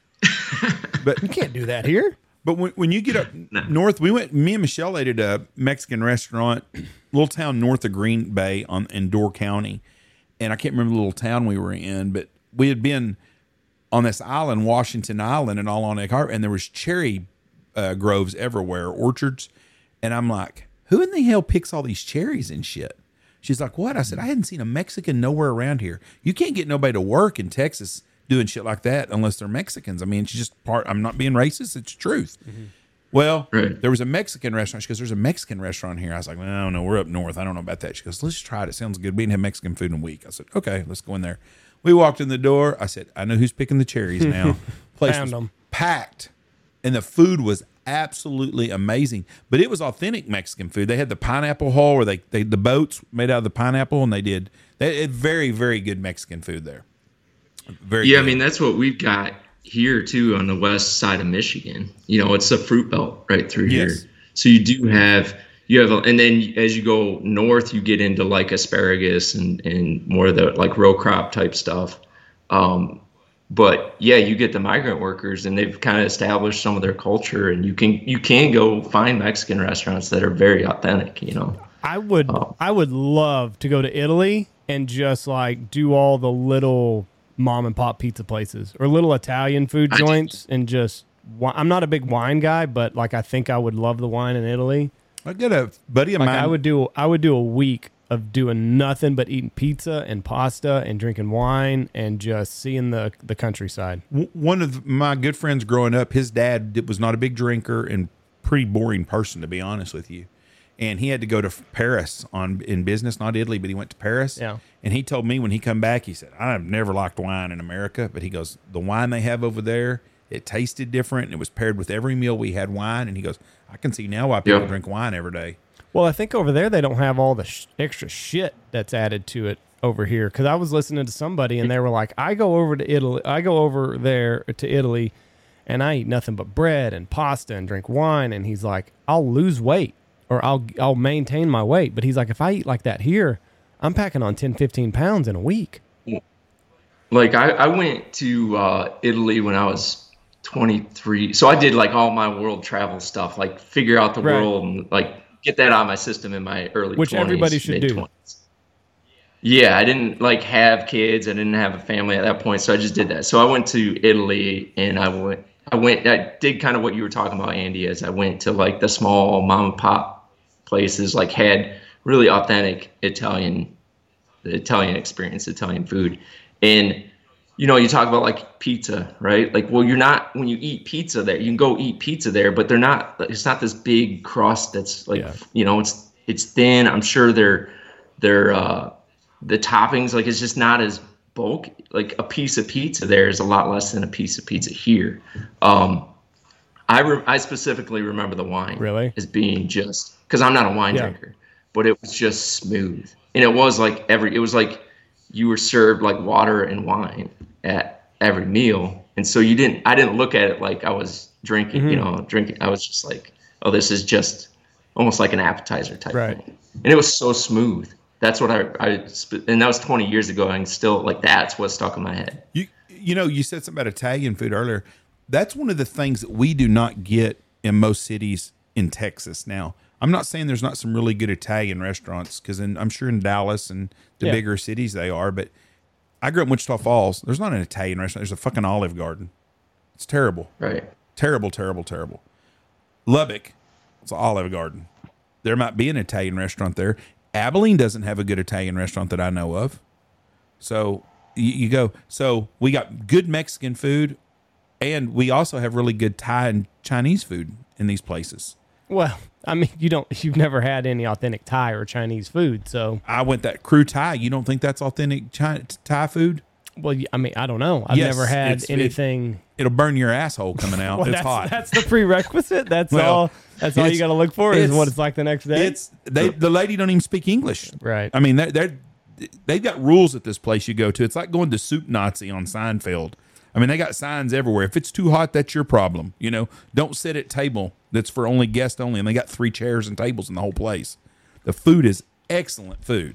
but You can't do that here. But when, when you get up north, we went. Me and Michelle ate at a Mexican restaurant, little town north of Green Bay on in Door County, and I can't remember the little town we were in, but we had been on this island, Washington Island, and all on Egg Harbor, and there was cherry uh, groves everywhere, orchards, and I'm like, who in the hell picks all these cherries and shit? She's like, what? I said, I hadn't seen a Mexican nowhere around here. You can't get nobody to work in Texas doing shit like that unless they're Mexicans. I mean, it's just part. I'm not being racist. It's the truth. Mm-hmm. Well, Right. there was a Mexican restaurant. She goes, there's a Mexican restaurant here. I was like, well, I don't know. We're up north. I don't know about that. She goes, let's try it. It sounds good. We didn't have Mexican food in a week. I said, okay, let's go in there. We walked in the door. I said, I know who's picking the cherries now. Place Found was 'em. packed, and the food was absolutely amazing. But it was authentic Mexican food. They had the pineapple hull, where they, they the boats made out of the pineapple, and they did they had very very good Mexican food there. Very Yeah, good. I mean that's what we've got here too on the west side of Michigan. You know, it's a fruit belt right through Yes. here. So you do have you have, a, and then as you go north, you get into like asparagus and and more of the like row crop type stuff. Um, but yeah, you get the migrant workers, and they've kind of established some of their culture, and you can you can go find Mexican restaurants that are very authentic. You know. I would I would love to go to Italy and just like do all the little mom and pop pizza places or little Italian food I joints and just wi- I'm not a big wine guy, but like I think I would love the wine in Italy. I got a buddy of Like mine. I would do I would do a week of doing nothing but eating pizza and pasta and drinking wine and just seeing the the countryside. One of my good friends growing up, his dad was not a big drinker and pretty boring person, to be honest with you. And he had to go to Paris on in business, not Italy, but he went to Paris. Yeah. And he told me when he come back, he said, I've never liked wine in America, but he goes, the wine they have over there, it tasted different. And it was paired with every meal we had wine. And he goes, I can see now why people Yep. drink wine every day. Well, I think over there they don't have all the sh- extra shit that's added to it over here. Because I was listening to somebody and they were like, I go over to Italy, I go over there to Italy, and I eat nothing but bread and pasta and drink wine. And he's like, I'll lose weight or I'll I'll maintain my weight. But he's like, if I eat like that here, I'm packing on ten, fifteen pounds in a week. Like I, I went to uh, Italy when I was twenty-three. So I did like all my world travel stuff, like figure out the Right. world and like get that out of my system in my early Which twenties, everybody should do. mid-twenties. Yeah, I didn't like have kids. I didn't have a family at that point, so I just did that. So I went to Italy and I went I went I did kind of what you were talking about, Andy, as I went to like the small mom and pop places, like had really authentic Italian the Italian experience, Italian food. And you know, you talk about like pizza, right? Like, well, you're not, when you eat pizza there, you can go eat pizza there, but they're not, it's not this big crust that's like, Yeah. you know, it's, it's thin. I'm sure they're, they're, uh, the toppings, like, it's just not as bulky. Like a piece of pizza there is a lot less than a piece of pizza here. Um, I, re- I specifically remember the wine Really? as being just, cause I'm not a wine Yeah. drinker, but it was just smooth. And it was like every, it was like you were served like water and wine at every meal. And so you didn't, I didn't look at it like I was drinking, you know, drinking. I was just like, oh, this is just almost like an appetizer type Right. thing. And it was so smooth. That's what I, I, sp- and that was twenty years ago. And still like, that's what stuck in my head. You you know, you said something about Italian food earlier. That's one of the things that we do not get in most cities in Texas now. I'm not saying there's not some really good Italian restaurants, because I'm sure in Dallas and the Yeah. bigger cities they are, but I grew up in Wichita Falls. There's not an Italian restaurant. There's a fucking Olive Garden. It's terrible. Right. Terrible, terrible, terrible. Lubbock, it's an Olive Garden. There might be an Italian restaurant there. Abilene doesn't have a good Italian restaurant that I know of. So you, you go, so we got good Mexican food, and we also have really good Thai and Chinese food in these places. Well, I mean, you don't, you've never had any authentic Thai or Chinese food. So, I went that crew Thai. You don't think that's authentic China, Thai food? well, I mean, I don't know. I've Yes, never had it's- it- anything. It'll burn your asshole coming out. Well, it's that's, hot. that's the prerequisite. That's Well, all. That's all you it's- got to look for is it's- what it's like the next day. It's they. The lady don't even speak English. Right. I mean, they're, they're they've got rules at this place you go to. It's like going to Soup Nazi on Seinfeld. I mean, they got signs everywhere. If it's too hot, that's your problem. You know, don't sit at table that's for only guest only. And they got three chairs and tables in the whole place. The food is excellent food.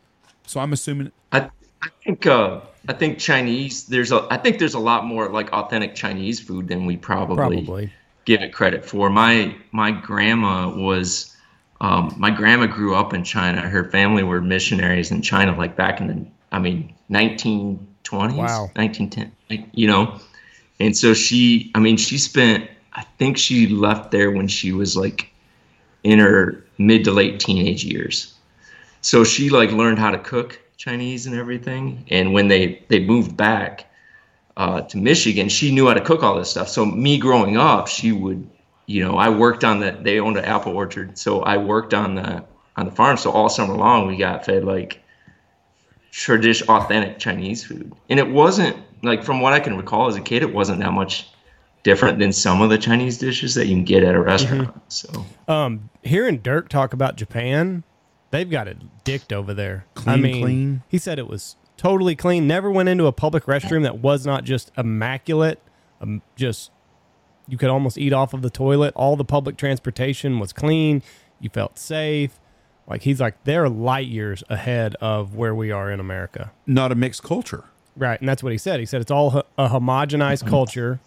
So I'm assuming. I, I think, uh, I think Chinese, there's a, I think there's a lot more like authentic Chinese food than we probably, Probably. give it credit for. My, my grandma was, um, my grandma grew up in China. Her family were missionaries in China, like back in the, I mean, nineteen twenties, Wow. nineteen ten, like, you know? And so she, I mean, she spent, I think she left there when she was like in her mid to late teenage years. So she like learned how to cook Chinese and everything. And when they, they moved back uh, to Michigan, she knew how to cook all this stuff. So me growing up, she would, you know, I worked on the, they owned an apple orchard. So I worked on the, on the farm. So all summer long, we got fed like traditional, authentic Chinese food. And it wasn't like, from what I can recall as a kid, it wasn't that much different than some of the Chinese dishes that you can get at a restaurant. So Um, hearing Dirk talk about Japan, they've got it dicked over there. I Clean, mean, clean. he said it was totally clean. Never went into a public restroom that was not just immaculate. Um, just you could almost eat off of the toilet. All the public transportation was clean. You felt safe. Like he's like they're light years ahead of where we are in America. Not a mixed culture. Right, and that's what he said. He said it's all ho- a homogenized culture,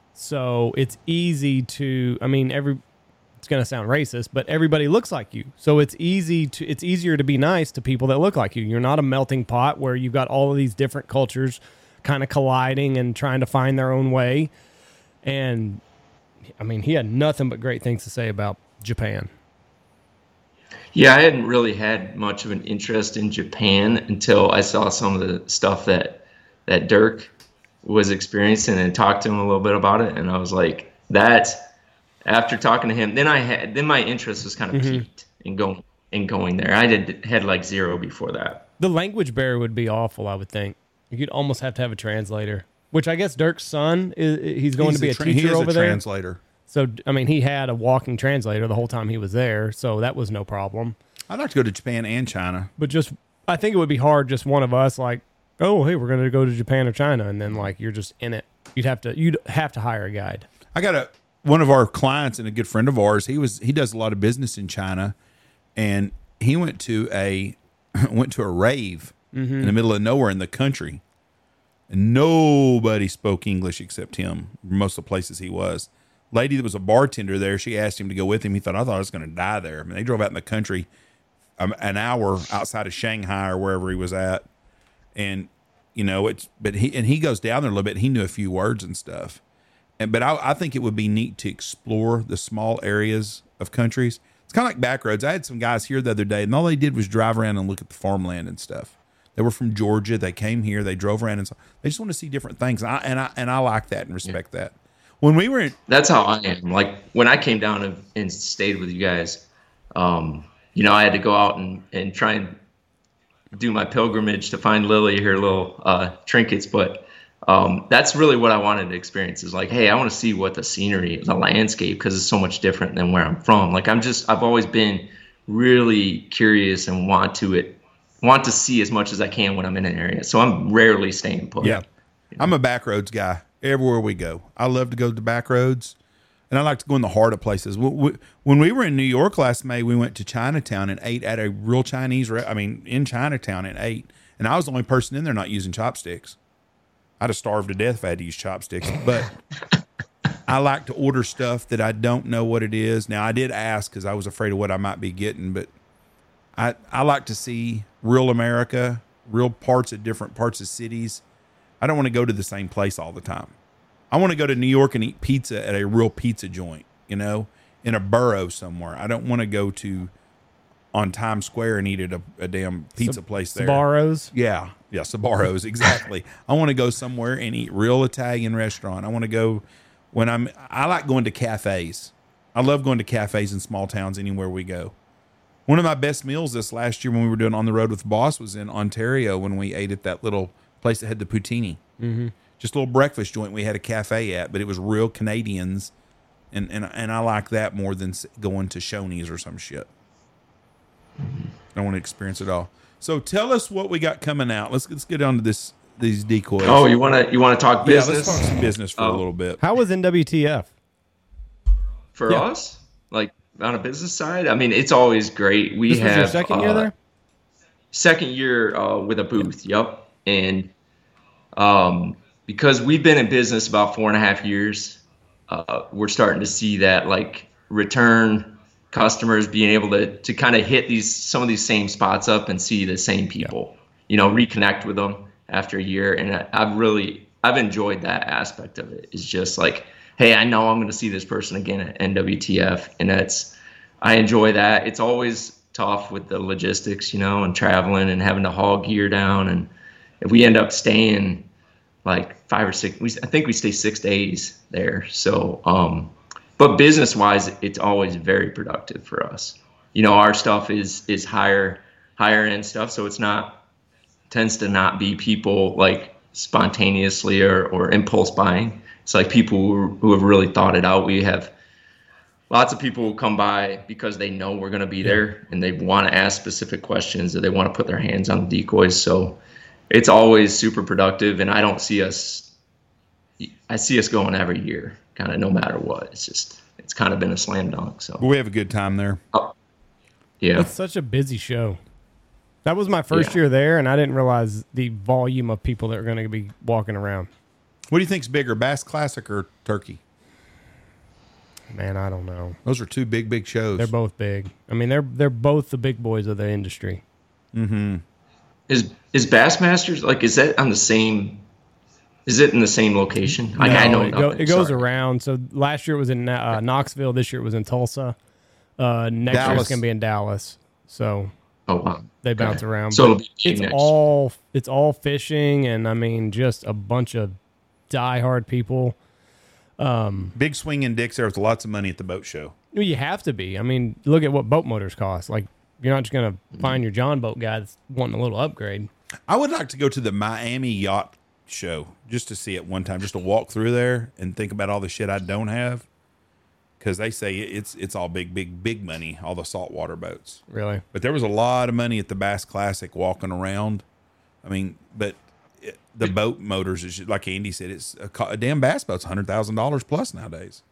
so it's easy to. I mean, every it's going to sound racist, but everybody looks like you, so it's easy to. It's easier to be nice to people that look like you. You're not a melting pot where you've got all of these different cultures kind of colliding and trying to find their own way. And I mean, he had nothing but great things to say about Japan. Yeah, I hadn't really had much of an interest in Japan until I saw some of the stuff that that Dirk was experiencing and talked to him a little bit about it, and I was like, that's after talking to him. Then I had then my interest was kind of mm-hmm. peaked in going in going there. I did had like zero before that. The language barrier would be awful, I would think. You'd almost have to have a translator, which I guess Dirk's son is. He's going he's to be a, tra- teacher he is over a there. Translator. So I mean, he had a walking translator the whole time he was there, so that was no problem. I'd like to go to Japan and China. But just, I think it would be hard just one of us, like, oh, hey, we're going to go to Japan or China, and then, like, you're just in it. You'd have to you'd have to hire a guide. I got a one of our clients and a good friend of ours. He was he does a lot of business in China, and he went to a went to a rave mm-hmm. in the middle of nowhere in the country, and nobody spoke English except him. Most of the places he was. Lady that was a bartender there, she asked him to go with him. He thought, I thought I was going to die there. I mean, they drove out in the country um, an hour outside of Shanghai or wherever he was at. And, you know, it's, but he, and he goes down there a little bit. He knew a few words and stuff. And, but I, I think it would be neat to explore the small areas of countries. It's kind of like back roads. I had some guys here the other day, and all they did was drive around and look at the farmland and stuff. They were from Georgia. They came here. They drove around and so, they just want to see different things. And I, and I, and I like that and respect yeah. that. When we were in, that's how I am. Like when I came down and, and stayed with you guys, um, you know, I had to go out and, and try and do my pilgrimage to find Lily her little uh, trinkets. But um, that's really what I wanted to experience is like, hey, I want to see what the scenery, the landscape, because it's so much different than where I'm from. Like I'm just, I've always been really curious and want to it, want to see as much as I can when I'm in an area. So I'm rarely staying put. Yeah, you know? I'm a backroads guy. Everywhere we go, I love to go to the back roads, and I like to go in the heart of places. When we were in New York last May, we went to Chinatown and ate at a real Chinese. I mean, in Chinatown and ate, and I was the only person in there not using chopsticks. I'd have starved to death if I had to use chopsticks. But I like to order stuff that I don't know what it is. Now I did ask because I was afraid of what I might be getting, but I I like to see real America, real parts of different parts of cities. I don't want to go to the same place all the time. I want to go to New York and eat pizza at a real pizza joint, you know, in a borough somewhere. I don't want to go to on Times Square and eat at a, a damn pizza Sab- place there. Sbarro's? Yeah. Yeah, Sbarro's, exactly. I want to go somewhere and eat real Italian restaurant. I want to go when I'm, I like going to cafes. I love going to cafes in small towns anywhere we go. One of my best meals this last year when we were doing On the Road with Boss was in Ontario when we ate at that little place that had the poutine. Mm-hmm. Just a little breakfast joint we had a cafe at, but it was real Canadians, and and and I like that more than going to Shoney's or some shit. Mm-hmm. I want to experience it all. So tell us what we got coming out. Let's let's get on to this these decoys. Oh, you want to you want to talk business? Yeah, let's talk some business for oh. a little bit. How was N W T F for yeah. us? Like on a business side, I mean, it's always great. We this have was your second uh, year there. Second year uh, with a booth. Yep, and. Um, because we've been in business about four and a half years, uh, we're starting to see that like return customers being able to to kind of hit these some of these same spots up and see the same people, yeah. you know, reconnect with them after a year. And I, I've really I've enjoyed that aspect of it. It's just like, hey, I know I'm going to see this person again at N W T F, and that's I enjoy that. It's always tough with the logistics, you know, and traveling and having to haul gear down, and if we end up staying like five or six, we, I think we stay six days there. So, um, but business wise, it's always very productive for us. You know, our stuff is, is higher, higher end stuff. So it's not, tends to not be people like spontaneously or, or impulse buying. It's like people who, who have really thought it out. We have lots of people who come by because they know we're going to be there and they want to ask specific questions or they want to put their hands on the decoys. So it's always super productive, and I don't see us, I see us going every year, kind of no matter what. It's just, it's kind of been a slam dunk. So we have a good time there. Oh, yeah. It's such a busy show. That was my first yeah. year there, and I didn't realize the volume of people that are going to be walking around. What do you think's bigger, Bass Classic or Turkey? Man, I don't know. Those are two big, big shows. They're both big. I mean, they're they're both the big boys of the industry. Mm-hmm. Is is Bassmasters, like, is that on the same, is it in the same location? No, Like, I know it, go, it goes Sorry. around. So last year it was in uh, Knoxville. This year it was in Tulsa. Uh, next year Dallas. it's going to be in Dallas. So Oh wow. they bounce Okay. around. So But it'll be it's next. all it's all fishing, and I mean just a bunch of diehard people. Big swinging dicks there with lots of money at the boat show. Well, you have to be. I mean, look at what boat motors cost. Like, you're not just going to find your John boat guy that's wanting a little upgrade. I would like to go to the Miami Yacht Show just to see it one time, just to walk through there and think about all the shit I don't have. Because they say it's it's all big, big, big money, all the saltwater boats. Really? But there was a lot of money at the Bass Classic walking around. I mean, but it, the boat motors, is like Andy said, it's a, co- a damn bass boat's one hundred thousand dollars plus nowadays.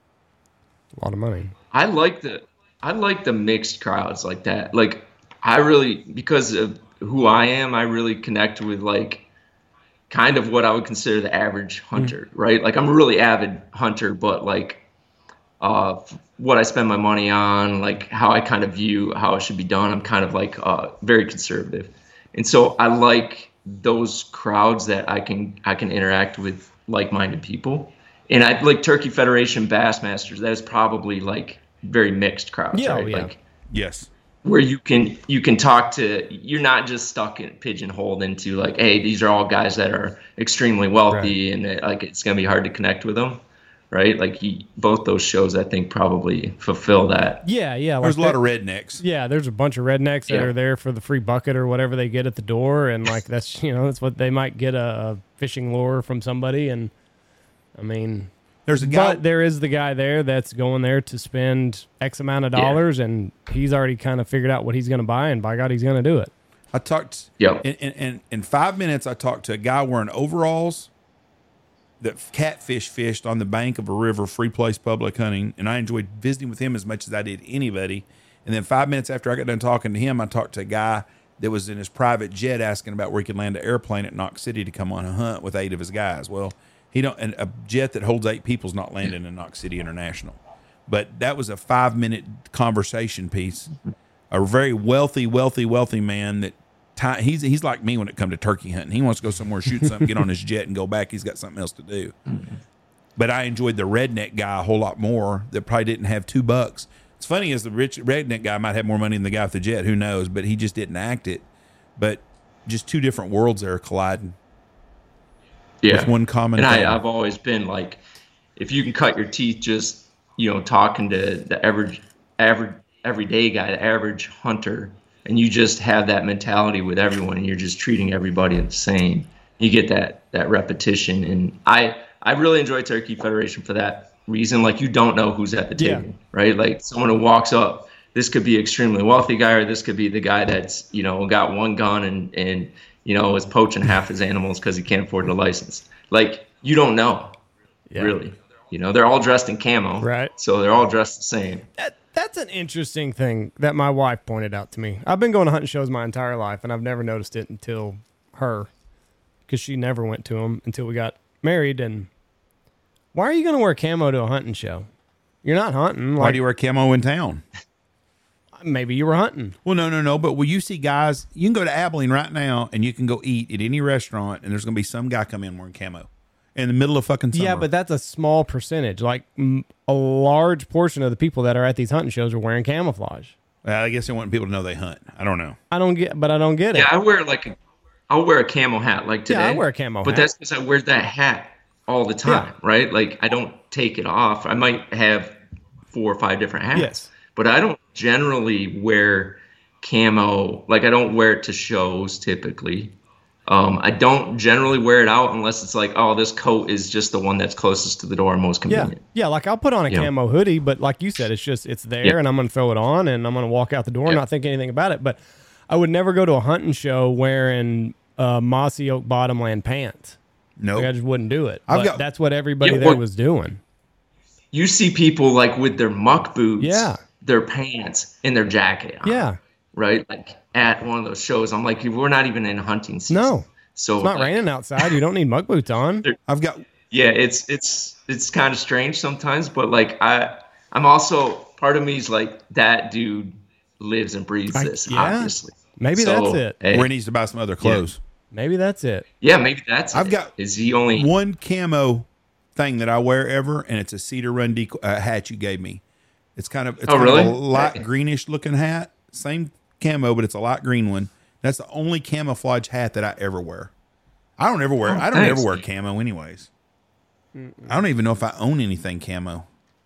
A lot of money. I like the I like the mixed crowds like that. Like I really, because of who I am, I really connect with like kind of what I would consider the average hunter, mm. right? Like I'm a really avid hunter, but like uh, what I spend my money on, like how I kind of view how it should be done, I'm kind of like uh, very conservative, and so I like those crowds that I can I can interact with like-minded people. And I like Turkey Federation Bassmasters. That is probably like very mixed crowds, yeah, right? Yeah. Like yes, where you can you can talk to. You're not just stuck in pigeonholed into like, hey, these are all guys that are extremely wealthy, right. and it, like it's gonna be hard to connect with them, right? Like he, both those shows, I think probably fulfill that. Yeah, yeah. Like there's a lot of rednecks. Yeah, there's a bunch of rednecks that yeah. are there for the free bucket or whatever they get at the door, and like that's you know that's what they might get a, a fishing lure from somebody and. I mean, there's a guy, but there is the guy there that's going there to spend X amount of dollars, yeah. and he's already kind of figured out what he's going to buy, and by God, he's going to do it. I talked, yeah. In, in, in, in five minutes, I talked to a guy wearing overalls that catfish fished on the bank of a river, free place public hunting, and I enjoyed visiting with him as much as I did anybody. And then five minutes after I got done talking to him, I talked to a guy that was in his private jet asking about where he could land an airplane at Knox City to come on a hunt with eight of his guys. Well. He don't, and a jet that holds eight people's not landing in Knox City International. But that was a five minute conversation piece. A very wealthy, wealthy, wealthy man that t- he's he's like me when it comes to turkey hunting. He wants to go somewhere, shoot something, get on his jet, and go back. He's got something else to do. But I enjoyed the redneck guy a whole lot more. That probably didn't have two bucks. It's funny as the rich redneck guy might have more money than the guy with the jet. Who knows? But he just didn't act it. But just two different worlds there colliding. Yeah. With one common and thing. I, I've always been like, if you can cut your teeth just, you know, talking to the average, average, everyday guy, the average hunter, and you just have that mentality with everyone, and you're just treating everybody the same, you get that that repetition. And I I really enjoy Turkey Federation for that reason. Like, you don't know who's at the table, yeah. right? Like, someone who walks up, this could be an extremely wealthy guy, or this could be the guy that's, you know, got one gun and and you know, is poaching half his animals because he can't afford the license. Like, you don't know, yeah. really. You know, they're all dressed in camo. Right. So they're all dressed the same. That, that's an interesting thing that my wife pointed out to me. I've been going to hunting shows my entire life, and I've never noticed it until her, because she never went to them until we got married. And why are you going to wear camo to a hunting show? You're not hunting. Like, why do you wear camo in town? Maybe you were hunting. Well, no, no, no. But will you see guys, you can go to Abilene right now and you can go eat at any restaurant and there's going to be some guy come in wearing camo in the middle of fucking summer. Yeah, but that's a small percentage. Like m- a large portion of the people that are at these hunting shows are wearing camouflage. Well, I guess they want people to know they hunt. I don't know. I don't get, but I don't get it. Yeah, I wear like a, I'll wear a camo hat like today. Yeah, I wear a camo but hat. But that's because I wear that hat all the time, yeah. right? Like, I don't take it off. I might have four or five different hats. Yes. But I don't generally wear camo. Like, I don't wear it to shows typically. Um, I don't generally wear it out unless it's like, oh, this coat is just the one that's closest to the door and most convenient. Yeah, yeah. Like, I'll put on a you camo know? hoodie, but like you said, it's just it's there, yeah. and I'm going to throw it on, and I'm going to walk out the door yeah. and not think anything about it. But I would never go to a hunting show wearing uh, mossy oak bottomland pants. No, nope. like, I just wouldn't do it. I've but got, that's what everybody yeah, there well, was doing. You see people like with their muck boots. Yeah. Their pants and their jacket on, yeah, right? Like, at one of those shows, I'm like, we're not even in hunting season. No, so it's not like, raining outside. You don't need muck boots on. I've got yeah, it's it's it's kind of strange sometimes, but like I I'm also, part of me is like, that dude lives and breathes I, this, yeah. obviously. Maybe so, that's it. Hey, or he needs to buy some other clothes. Yeah. Maybe that's it. Yeah, maybe that's I've it. got is he only one camo thing that I wear ever, and it's a Cedar Run deco- uh, hat you gave me. It's kind of it's oh, kind really? of a light greenish looking hat. Same camo, but it's a light green one. That's the only camouflage hat that I ever wear. I don't ever wear. Oh, I don't thanks. ever wear camo, anyways. Mm-mm. I don't even know if I own anything camo.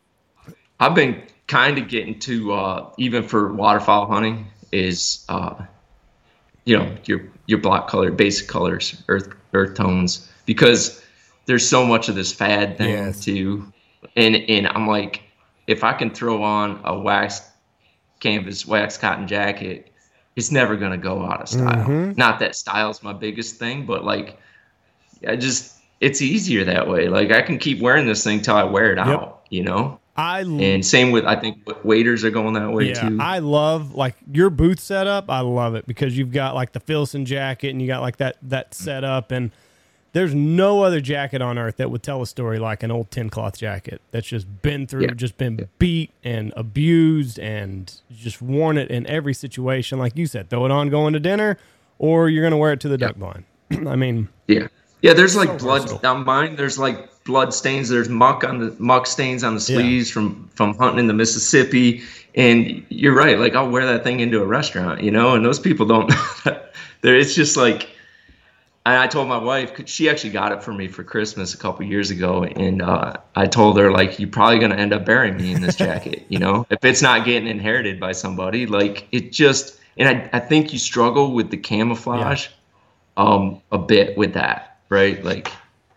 I've been kind of getting to uh, even for waterfowl hunting is uh, you know your your black color, basic colors, earth earth tones, because there's so much of this fad thing yes. too, and and I'm like, if I can throw on a wax canvas, wax cotton jacket, it's never gonna go out of style. Mm-hmm. Not that style's my biggest thing, but like, I just it's easier that way. Like I can keep wearing this thing till I wear it yep. out, you know. I and same with I think waders are going that way yeah, too. I love like your booth setup. I love it because you've got like the Filson jacket and you got like that that setup, and there's no other jacket on earth that would tell a story like an old tin cloth jacket that's just been through, yeah. just been yeah. beat and abused and just worn it in every situation. Like you said, throw it on going to dinner, or you're gonna wear it to the yeah. duck blind. I mean, yeah, yeah. There's like so blood versatile. On mine. There's like blood stains. There's muck on the muck stains on the sleeves yeah. from from hunting in the Mississippi. And you're right. Like I'll wear that thing into a restaurant, you know. And those people don't. There, it's just like. And I told my wife, she actually got it for me for Christmas a couple years ago, and uh, I told her like, you're probably gonna end up burying me in this jacket, you know, if it's not getting inherited by somebody. Like it just. And I I think you struggle with the camouflage, yeah. um, a bit with that, right? Like.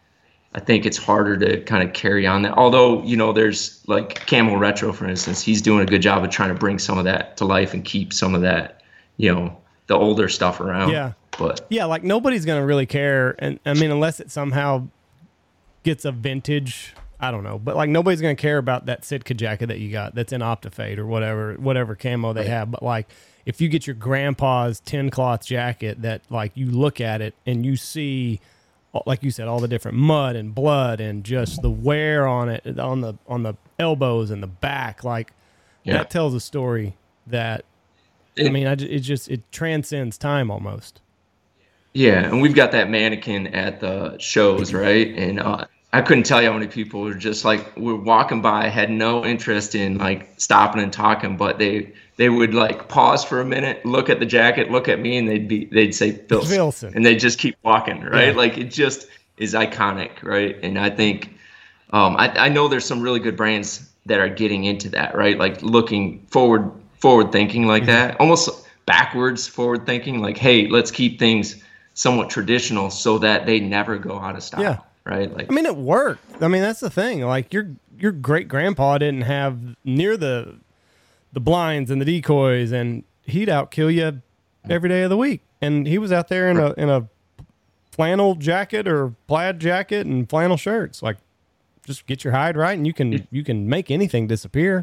I think it's harder to kind of carry on that. Although, you know, there's like Camo Retro, for instance, he's doing a good job of trying to bring some of that to life and keep some of that, you know, the older stuff around. Yeah. But yeah, like nobody's going to really care. And I mean, unless it somehow gets a vintage, I don't know, but like nobody's going to care about that Sitka jacket that you got that's in Optifade or whatever, whatever camo they have. But like if you get your grandpa's tin cloth jacket that like you look at it and you see, like you said, all the different mud and blood and just the wear on it, on the on the elbows and the back, like yeah. that tells a story that, it, I mean, I, it just, it transcends time almost. Yeah, and we've got that mannequin at the shows, right? And uh, I couldn't tell you how many people were just like, were walking by, had no interest in like stopping and talking, but they they would like pause for a minute, look at the jacket, look at me, and they'd be they'd say Filson, Filson. And they'd just keep walking, right? Yeah. Like it just is iconic, right? And I think um, I, I know there's some really good brands that are getting into that, right? Like looking forward, forward thinking like mm-hmm. that, almost backwards forward thinking, like, hey, let's keep things somewhat traditional so that they never go out of style. Yeah. Right. Like, I mean, it worked. I mean, that's the thing. Like your your great grandpa didn't have near the the blinds and the decoys, and he'd out kill you every day of the week. And he was out there in a in a flannel jacket or plaid jacket and flannel shirts. Like, just get your hide right, and you can you can make anything disappear.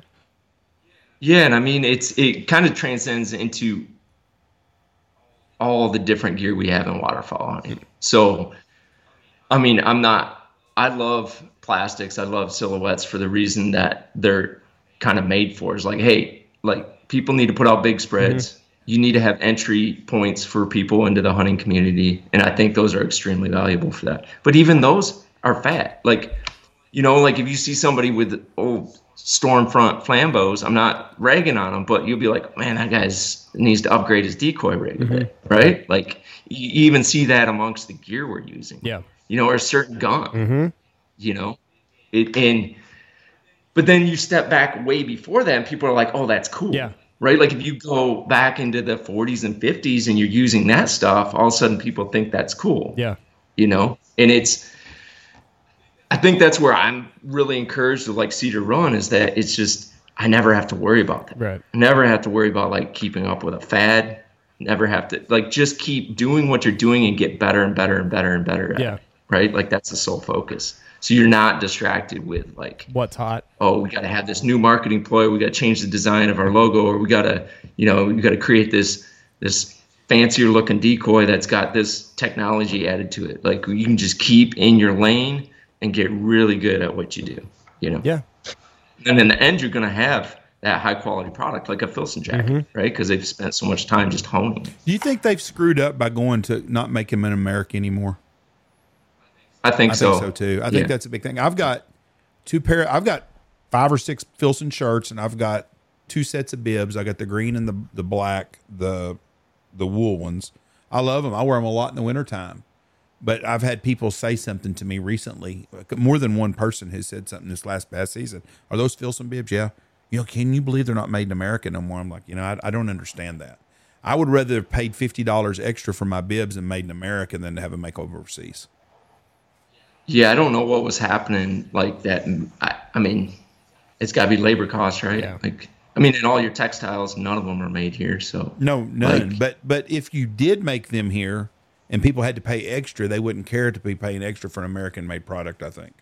Yeah, and I mean, it's it kind of transcends into all the different gear we have in waterfowl hunting. So. I mean, I'm not, I love plastics. I love silhouettes for the reason that they're kind of made for. It's like, hey, like people need to put out big spreads. Mm-hmm. You need to have entry points for people into the hunting community. And I think those are extremely valuable for that. But even those are fat. Like, you know, like if you see somebody with old Stormfront flambeaus, I'm not ragging on them, but you'll be like, man, that guy needs to upgrade his decoy rig a bit, mm-hmm. right? Like you even see that amongst the gear we're using. Yeah. You know, or a certain gun, mm-hmm. you know, it, and, but then you step back way before that and people are like, oh, that's cool. Yeah. Right. Like if you go back into the forties and fifties and you're using that stuff, all of a sudden people think that's cool. Yeah. You know, and it's, I think that's where I'm really encouraged to like Cedar Run is that it's just, I never have to worry about that. Right. I never have to worry about like keeping up with a fad. Never have to like, just keep doing what you're doing and get better and better and better and better at yeah. it. Right? Like that's the sole focus. So you're not distracted with like what's hot. Oh, we got to have this new marketing ploy. We got to change the design of our logo, or we got to, you know, we got to create this this fancier looking decoy that's got this technology added to it. Like you can just keep in your lane and get really good at what you do. You know. Yeah. And in the end, you're going to have that high quality product like a Filson jacket, mm-hmm. right? Because they've spent so much time just honing it. Do you think they've screwed up by going to not make them in America anymore? I think I so. think so too. I think yeah. that's a big thing. I've got two pair. I've got five or six Filson shirts, and I've got two sets of bibs. I got the green and the the black, the the wool ones. I love them. I wear them a lot in the wintertime. But I've had people say something to me recently. More than one person has said something this last past season. Are those Filson bibs? Yeah. You know, can you believe they're not made in America no more? I'm like, you know, I, I don't understand that. I would rather have paid fifty dollars extra for my bibs and made in America than to have them make overseas. Yeah, I don't know what was happening like that. I, I mean, it's got to be labor costs, right? Yeah. Like, I mean, in all your textiles, none of them are made here. So no, none. Like, but but if you did make them here and people had to pay extra, they wouldn't care to be paying extra for an American-made product, I think.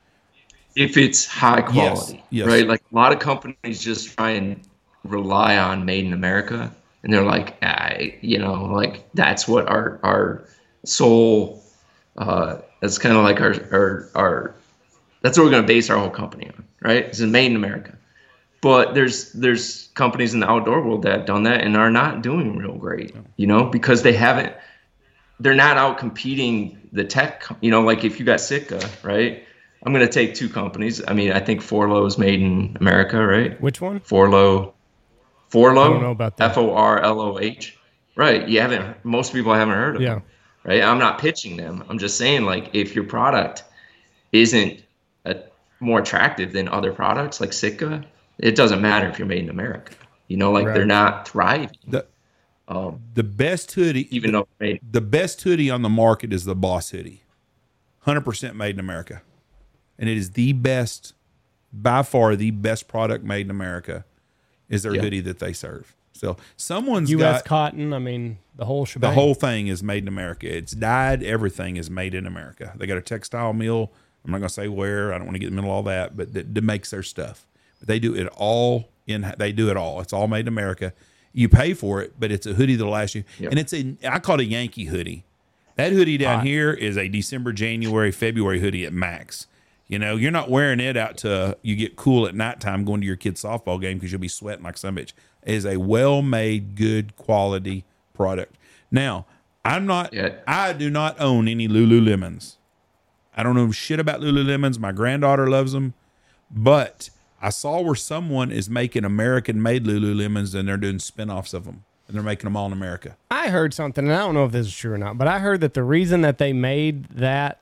If it's high quality, yes, yes. right? Like a lot of companies just try and rely on made in America, and they're like, I, you know, like that's what our our sole. Uh, that's kind of like our our our. That's what we're going to base our whole company on, right? It's made in America. But there's there's companies in the outdoor world that have done that and are not doing real great, you know, because they haven't. They're not out competing the tech, you know, like if you got Sitka, right? I'm going to take two companies. I mean, I think Forlo is made in America, right? Which one? Forlo. Forlo. I don't know about that. F O R L O H. Right. You haven't, most people haven't heard of yeah. them, right? I'm not pitching them. I'm just saying, like, if your product isn't a, more attractive than other products like Sitka, it doesn't matter if you're made in America. You know, like right. They're not thriving. The, um, the best hoodie, even the, though made, the best hoodie on the market is the Boss hoodie. one hundred percent made in America. And it is the best, by far the best product made in America is their yeah. hoodie that they serve. So someone's U S got cotton. I mean, the whole shebang. The whole thing is made in America. It's dyed. Everything is made in America. They got a textile mill. I'm not going to say where. I don't want to get in the middle of all that, but that, that makes their stuff. But they do it all in. They do it all. It's all made in America. You pay for it, but it's a hoodie that'll last you. Yep. And it's a. I call it a Yankee hoodie. That hoodie down Hot. here is a December, January, February hoodie at max. You know, you're not wearing it out to you get cool at nighttime going to your kid's softball game because you'll be sweating like some bitch. It is a well-made, good quality product. Now, I'm not, yeah. I do not own any Lululemons. I don't know shit about Lululemons. My granddaughter loves them, but I saw where someone is making American-made Lululemons and they're doing spinoffs of them and they're making them all in America. I heard something, and I don't know if this is true or not, but I heard that the reason that they made that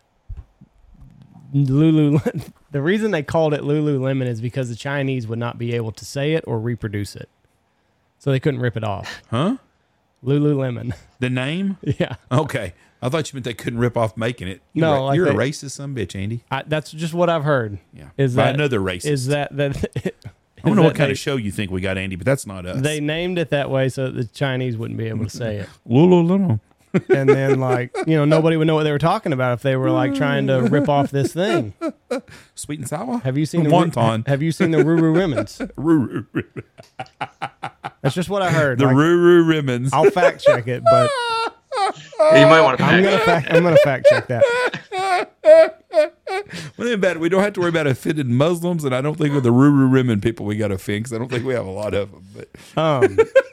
Lulu, the reason they called it Lululemon is because the Chinese would not be able to say it or reproduce it. So they couldn't rip it off. Huh? Lululemon. The name? Yeah. Okay. I thought you meant they couldn't rip off making it. You're no, a, like you're they, a racist son of a bitch, Andy. I, that's just what I've heard. Yeah. Is By that another racist? Is that that? Is I don't know what kind they, of show you think we got, Andy, but that's not us. They named it that way so the Chinese wouldn't be able to say it. Lululemon. And then, like, you know, nobody would know what they were talking about if they were like trying to rip off this thing. Sweet and sour. Have you seen the wonton? Have you seen the Ruru Rimmons? Ruru. That's just what I heard. The like, Ruru Rimmons. I'll fact check it, but yeah, you might want to. I'm gonna fact. I'm gonna fact check that. Well, bad. We don't have to worry about offended Muslims, and I don't think with the Ruru Rimmon people we got to offend because I don't think we have a lot of them. But um.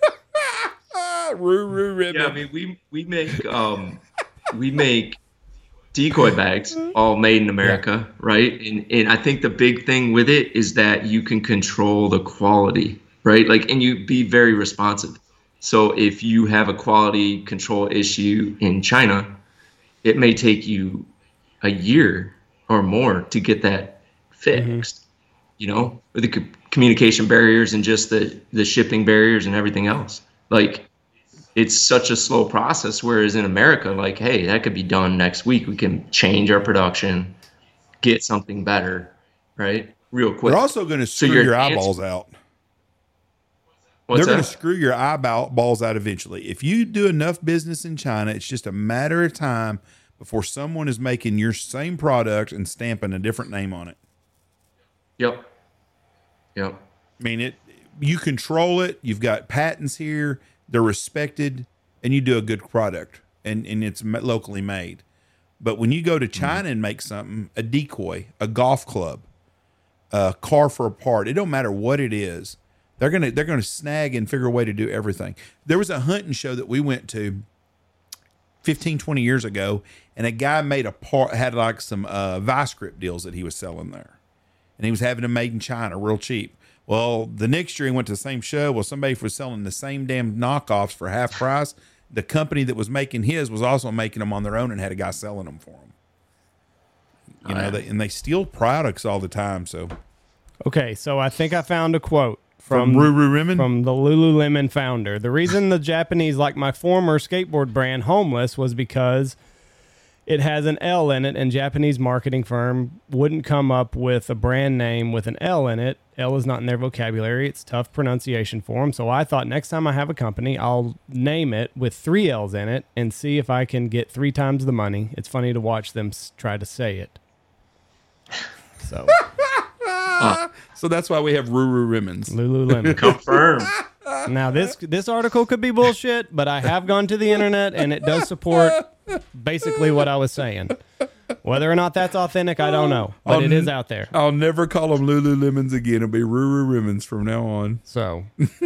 Ruru Rimmon. Yeah, I mean, we we make um we make decoy bags all made in America, yeah. right? And and I think the big thing with it is that you can control the quality, right? Like, and you be very responsive. So if you have a quality control issue in China, it may take you a year or more to get that fixed. Mm-hmm. You know, with the co- communication barriers and just the the shipping barriers and everything else, like. It's such a slow process, whereas in America, like, hey, that could be done next week. We can change our production, get something better, right? Real quick. They're also going to screw so your eyeballs out. What's They're that? going to screw your eyeballs out eventually. If you do enough business in China, it's just a matter of time before someone is making your same product and stamping a different name on it. Yep. Yep. I mean, it. You control it. You've got patents here. They're respected, and you do a good product, and, and it's locally made. But when you go to China mm-hmm. and make something, a decoy, a golf club, a car for a part, it don't matter what it is. They're gonna they're gonna snag and figure a way to do everything. There was a hunting show that we went to fifteen, twenty years ago, and a guy made a part had like some uh, vice grip deals that he was selling there. and he was having them made in China real cheap. Well, the next year he went to the same show. Well, somebody was selling the same damn knockoffs for half price. The company that was making his was also making them on their own and had a guy selling them for them. You know, they, and they steal products all the time. So, okay, so I think I found a quote from, from Lululemon, from the Lululemon founder. The reason the Japanese like my former skateboard brand Homeless was because it has an L in it, and Japanese marketing firm wouldn't come up with a brand name with an L in it. L is not in their vocabulary. It's tough pronunciation for them. So I thought next time I have a company, I'll name it with three L's in it and see if I can get three times the money. It's funny to watch them s- try to say it. So, uh, so that's why we have Ruru Rimmons. Lululemon. Confirmed. Now this this article could be bullshit, but I have gone to the internet and it does support basically what I was saying. Whether or not that's authentic, I don't know, but I'll it is out there. I'll never call them Lululemons again. It'll be Ruru Rimmons from now on. So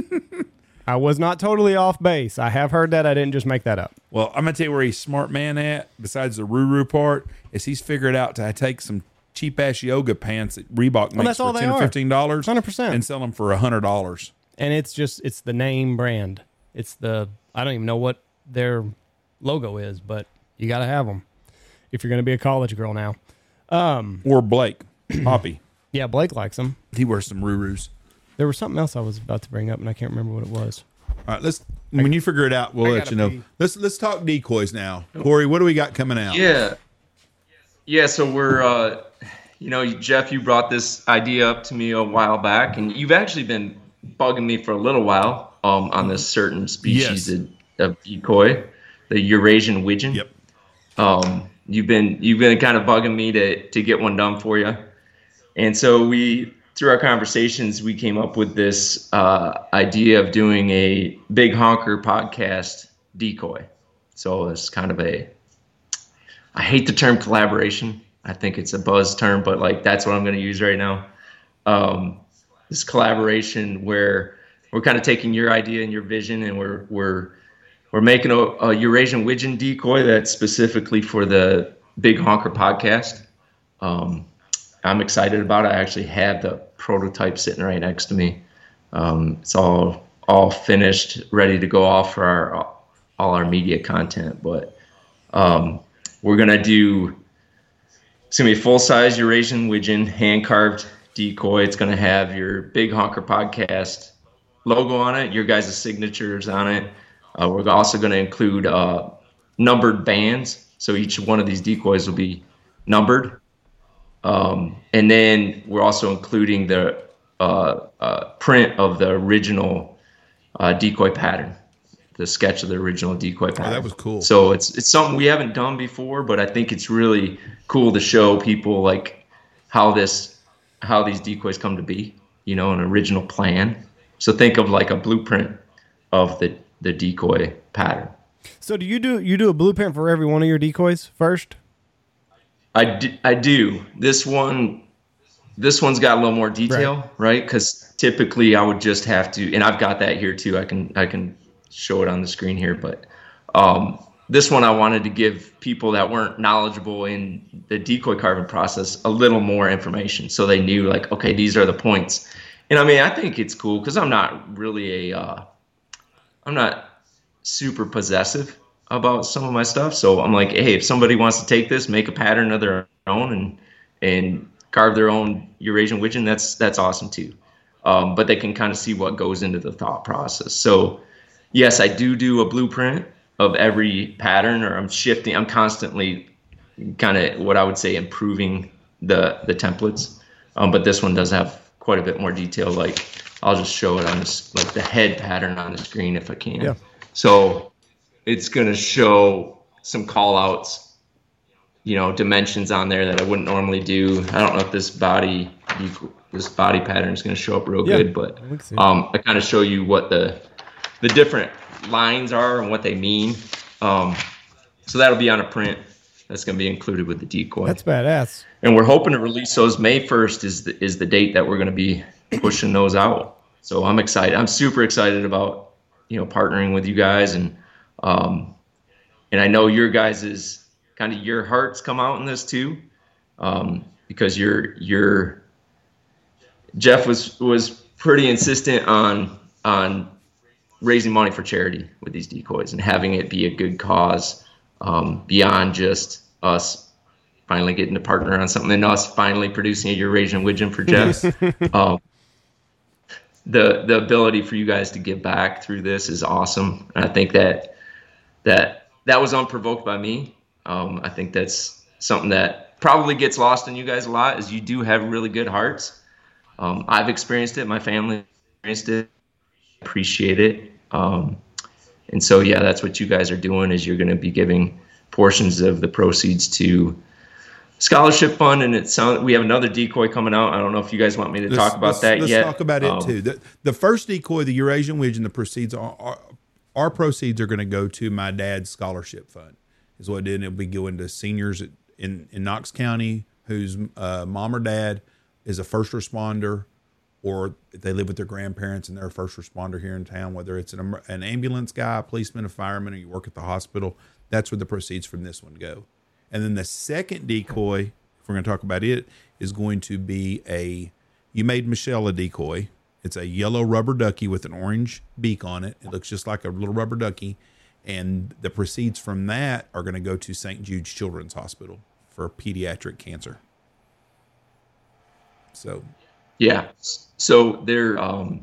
I was not totally off base. I have heard that. I didn't just make that up. Well, I'm gonna tell you where he's smart man at. Besides the Ruru part, is he's figured out to take some cheap ass yoga pants that Reebok makes that's all for they ten or are. fifteen dollars, one hundred percent, and sell them for a hundred dollars. And it's just it's the name brand. It's the I don't even know what their logo is, but you got to have them if you're going to be a college girl now. Um, or Blake, Poppy. Yeah, Blake likes them. He wears some Rurus. There was something else I was about to bring up, and I can't remember what it was. All right, let's. When you figure it out, we'll I let you know. pee. Let's let's talk decoys now. Corey, what do we got coming out? Yeah. Yeah, so we're, uh, you know, Jeff, you brought this idea up to me a while back, and you've actually been bugging me for a little while um, on this certain species Yes. of, of decoy, the Eurasian widgeon. Yep. Um, you've been you've been kind of bugging me to to get one done for you, and so we through our conversations we came up with this uh, idea of doing a Big Honker podcast decoy. So it's kind of a I hate the term collaboration. I think it's a buzz term, but like that's what I'm going to use right now. Um, this collaboration where we're kind of taking your idea and your vision, and we're we're we're making a, a Eurasian widgeon decoy that's specifically for the Big Honker podcast. Um, I'm excited about it. I actually have the prototype sitting right next to me. Um, it's all all finished, ready to go off for our all our media content. But um, we're gonna do. It's gonna be a full size Eurasian widgeon, hand carved decoy. It's gonna have your Big Honker podcast logo on it, your guys' signatures on it. Uh, we're also going to include uh, numbered bands. So each one of these decoys will be numbered. Um, and then we're also including the uh, uh, print of the original uh, decoy pattern, the sketch of the original decoy pattern. Oh, that was cool. So it's it's something we haven't done before, but I think it's really cool to show people like how this how these decoys come to be, you know, an original plan. So think of like a blueprint of the, the decoy pattern. So do you do you do a blueprint for every one of your decoys first? I do, I do. This one, this one's got a little more detail, right? Because typically I would just have to, and I've got that here too. I can I can show it on the screen here, but um, this one I wanted to give people that weren't knowledgeable in the decoy carving process a little more information, so they knew like, okay, these are the points. And I mean, I think it's cool because I'm not really a, uh, I'm not super possessive about some of my stuff. So I'm like, hey, if somebody wants to take this, make a pattern of their own and and carve their own Eurasian widgeon, that's that's awesome too. Um, but they can kind of see what goes into the thought process. So yes, I do do a blueprint of every pattern, or I'm shifting. I'm constantly kind of what I would say improving the the templates. Um, but this one does have quite a bit more detail. Like I'll just show it on this, like the head pattern on the screen if I can. Yeah. So it's going to show some call outs, you know, dimensions on there that I wouldn't normally do. I don't know if this body, this body pattern is going to show up real Yeah, good, but we can see. um, I kind of show you what the, the different lines are and what they mean. Um, so that'll be on a print that's going to be included with the decoy. That's badass. And we're hoping to release those May first is the, is the date that we're going to be pushing those out. So I'm excited. I'm super excited about, you know, partnering with you guys. And, um, and I know your guys is kind of your hearts come out in this too. Um, because you're, you're, Jeff was was pretty insistent on on raising money for charity with these decoys and having it be a good cause, um, beyond just us finally getting to partner on something and us finally producing a Eurasian widgeon for Jeff. um, the the ability for you guys to give back through this is awesome. And I think that that that was unprovoked by me. Um, I think that's something that probably gets lost in you guys a lot, is you do have really good hearts. Um, I've experienced it. My family experienced it. Appreciate it. Um, and so, yeah, that's what you guys are doing, is you're going to be giving portions of the proceeds to scholarship fund. And it sounds, we have another decoy coming out. I don't know if you guys want me to let's, talk about let's, that let's yet. Let's talk about it um, too. The, the first decoy, the Eurasian widgeon, the proceeds are, are our proceeds are going to go to my dad's scholarship fund, is what it did. And it'll be going to seniors at, in, in Knox County whose uh, mom or dad is a first responder, or if they live with their grandparents and they're a first responder here in town, whether it's an, an ambulance guy, a policeman, a fireman, or you work at the hospital, that's where the proceeds from this one go. And then the second decoy, if we're going to talk about it, is going to be a, you made Michelle a decoy. It's a yellow rubber ducky with an orange beak on it. It looks just like a little rubber ducky. And the proceeds from that are going to go to Saint Jude's Children's Hospital for pediatric cancer. So, yeah. So they're, um,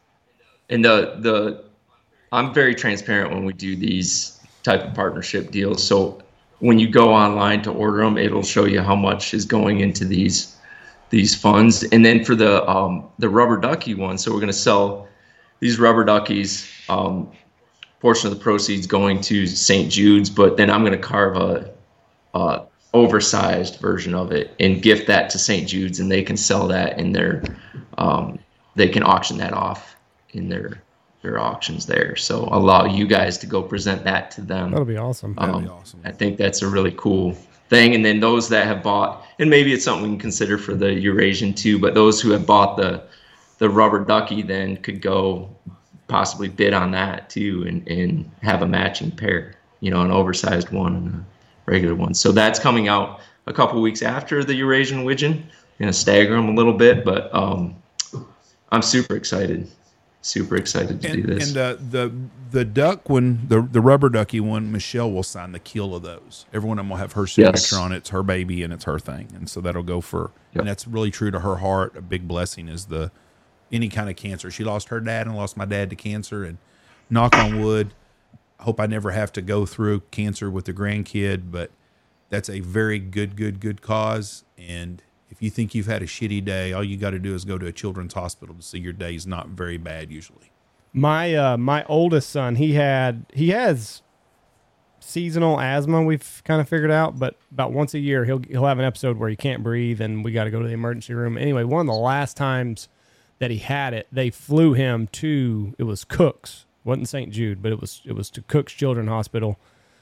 and the, the, I'm very transparent when we do these type of partnership deals. So when you go online to order them, it'll show you how much is going into these, these funds. And then for the, um, the rubber ducky one, so we're going to sell these rubber duckies, um, portion of the proceeds going to Saint Jude's, but then I'm going to carve a, a oversized version of it and gift that to Saint Jude's, and they can sell that in their, um, they can auction that off in their, their auctions there. So allow you guys to go present that to them. That'll be awesome. Um, That'll be awesome. I think that's a really cool thing. And then those that have bought, and maybe it's something we can consider for the Eurasian too, but those who have bought the, the rubber ducky then could go possibly bid on that too, and, and have a matching pair, you know, an oversized one and a regular one. So that's coming out a couple weeks after the Eurasian widgeon. You know, stagger them a little bit, but um, I'm super excited, super excited to and, do this. And uh, the the duck one, the the rubber ducky one, Michelle will sign the kill of those. Every one of them will have her signature Yes. on it. It's her baby and it's her thing, and so that'll go for. Yep. And that's really true to her heart. A big blessing is the any kind of cancer. She lost her dad and lost my dad to cancer, and knock on wood, I hope I never have to go through cancer with the grandkid, but that's a very good, good, good cause. And if you think you've had a shitty day, all you got to do is go to a children's hospital to see your day's not very bad usually. My uh, my oldest son, he had he has seasonal asthma. We've kind of figured out, but about once a year he'll he'll have an episode where he can't breathe, and we got to go to the emergency room. Anyway, one of the last times that he had it, they flew him to, it was Cook's, wasn't Saint Jude, but it was it was to Cook's Children's Hospital,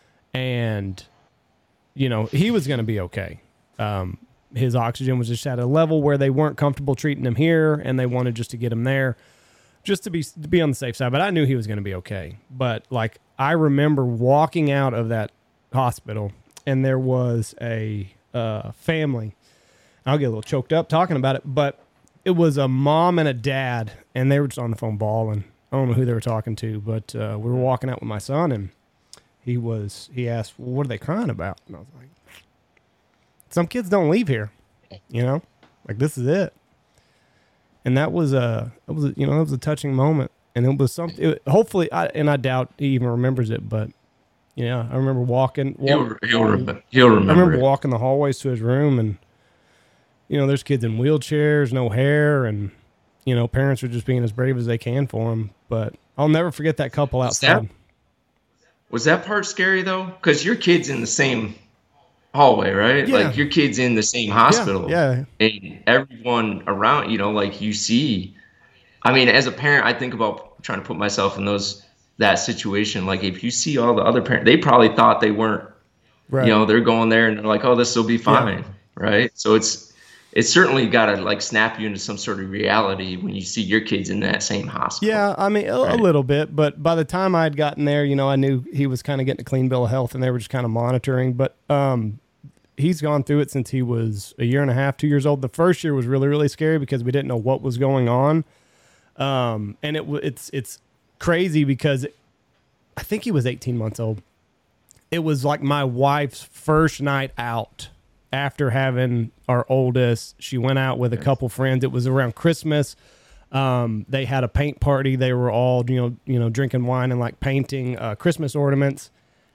and you know he was going to be okay. Um, his oxygen was just at a level where they weren't comfortable treating him here, and they wanted just to get him there, just to be to be on the safe side. But I knew he was going to be okay. But like I remember walking out of that hospital, and there was a uh, family. I'll get a little choked up talking about it, but it was a mom and a dad, and they were just on the phone bawling. I don't know who they were talking to, but uh, we were walking out with my son, and he was. He asked, well, "What are they crying about?" And I was like, "Some kids don't leave here, you know. Like this is it." And that was a, it was a, you know, that was a touching moment, and it was something. It, hopefully, I, and I doubt he even remembers it, but yeah, I remember walking. He'll, walk, he'll, rem- he'll remember. I remember it. walking the hallways to his room, and you know, there's kids in wheelchairs, no hair, and you know, parents are just being as brave as they can for him. But I'll never forget that couple outside. That, was that part scary though? Because your kid's in the same hallway, right? Yeah. Like your kid's in the same hospital. Yeah, And everyone around, you know, like you see. I mean, as a parent, I think about trying to put myself in those that situation. Like if you see all the other parents, they probably thought they weren't. right. You know, they're going there and they're like, "Oh, this will be fine," right? So it's it's certainly got to like snap you into some sort of reality when you see your kids in that same hospital. Yeah, I mean, a, Right. a little bit, but by the time I'd gotten there, you know, I knew he was kind of getting a clean bill of health, and they were just kind of monitoring. But um, he's gone through it since he was a year and a half, two years old. The first year was really, really scary because we didn't know what was going on. Um, and it it's it's crazy because it, I think he was eighteen months old. It was like my wife's first night out after having our oldest. She went out with a couple friends. It was around Christmas. Um, they had a paint party. They were all, you know, you know, drinking wine and like painting uh, Christmas ornaments.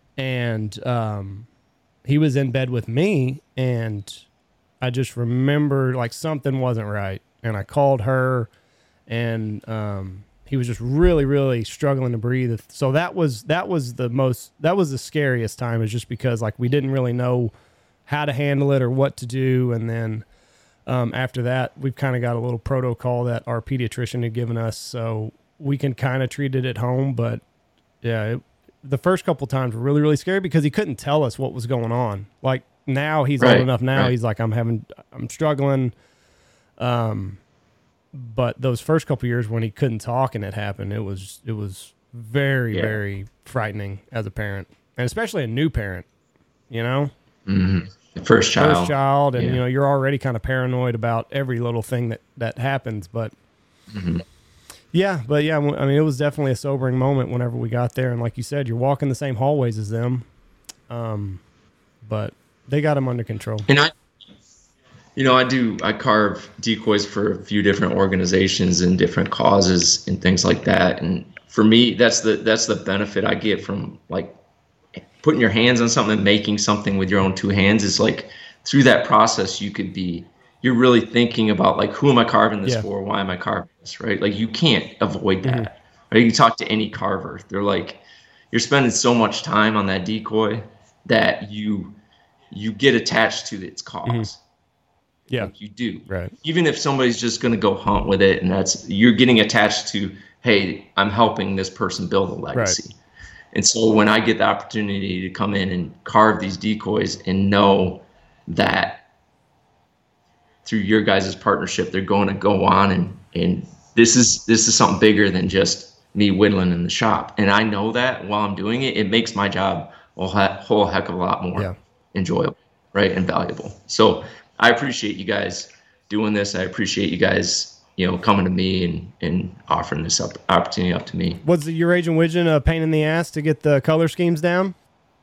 And um, he was in bed with me, and I just remember like something wasn't right. And I called her, and um, he was just really, really struggling to breathe. So that was that was the most that was the scariest time, is just because like we didn't really know how to handle it or what to do. And then um, after that, we've kind of got a little protocol that our pediatrician had given us, so we can kind of treat it at home. But yeah, it, the first couple times were really, really scary because he couldn't tell us what was going on. Like now he's right, old enough now. Right. He's like, I'm having, I'm struggling. Um, but those first couple years when he couldn't talk and it happened, it was, it was very, yeah. very frightening as a parent, and especially a new parent, you know, mm-hmm. The first child, first child. And, yeah. you know, you're already kind of paranoid about every little thing that, that happens, but mm-hmm. Yeah, but yeah, I mean, it was definitely a sobering moment whenever we got there. And like you said, you're walking the same hallways as them. Um, but they got them under control. And I, you know, I do, I carve decoys for a few different organizations and different causes and things like that. And for me, that's the, that's the benefit I get from like putting your hands on something and making something with your own two hands. Is like through that process, you could be, you're really thinking about like, who am I carving this yeah. for? Why am I carving this? Right? Like you can't avoid that. Mm-hmm. Right? You talk to any carver, they're like, you're spending so much time on that decoy that you you get attached to its cause. Mm-hmm. Yeah, like you do. Right. Even if somebody's just going to go hunt with it, and that's, you're getting attached to, hey, I'm helping this person build a legacy. Right. And so when I get the opportunity to come in and carve these decoys and know that through your guys' partnership, they're going to go on and, and this is, this is something bigger than just me whittling in the shop. And I know that while I'm doing it, it makes my job a whole heck of a lot more yeah. enjoyable, right? And valuable. So I appreciate you guys doing this. I appreciate you guys, you know, coming to me and, and offering this up, opportunity up to me. Was the Eurasian Widgeon a pain in the ass to get the color schemes down?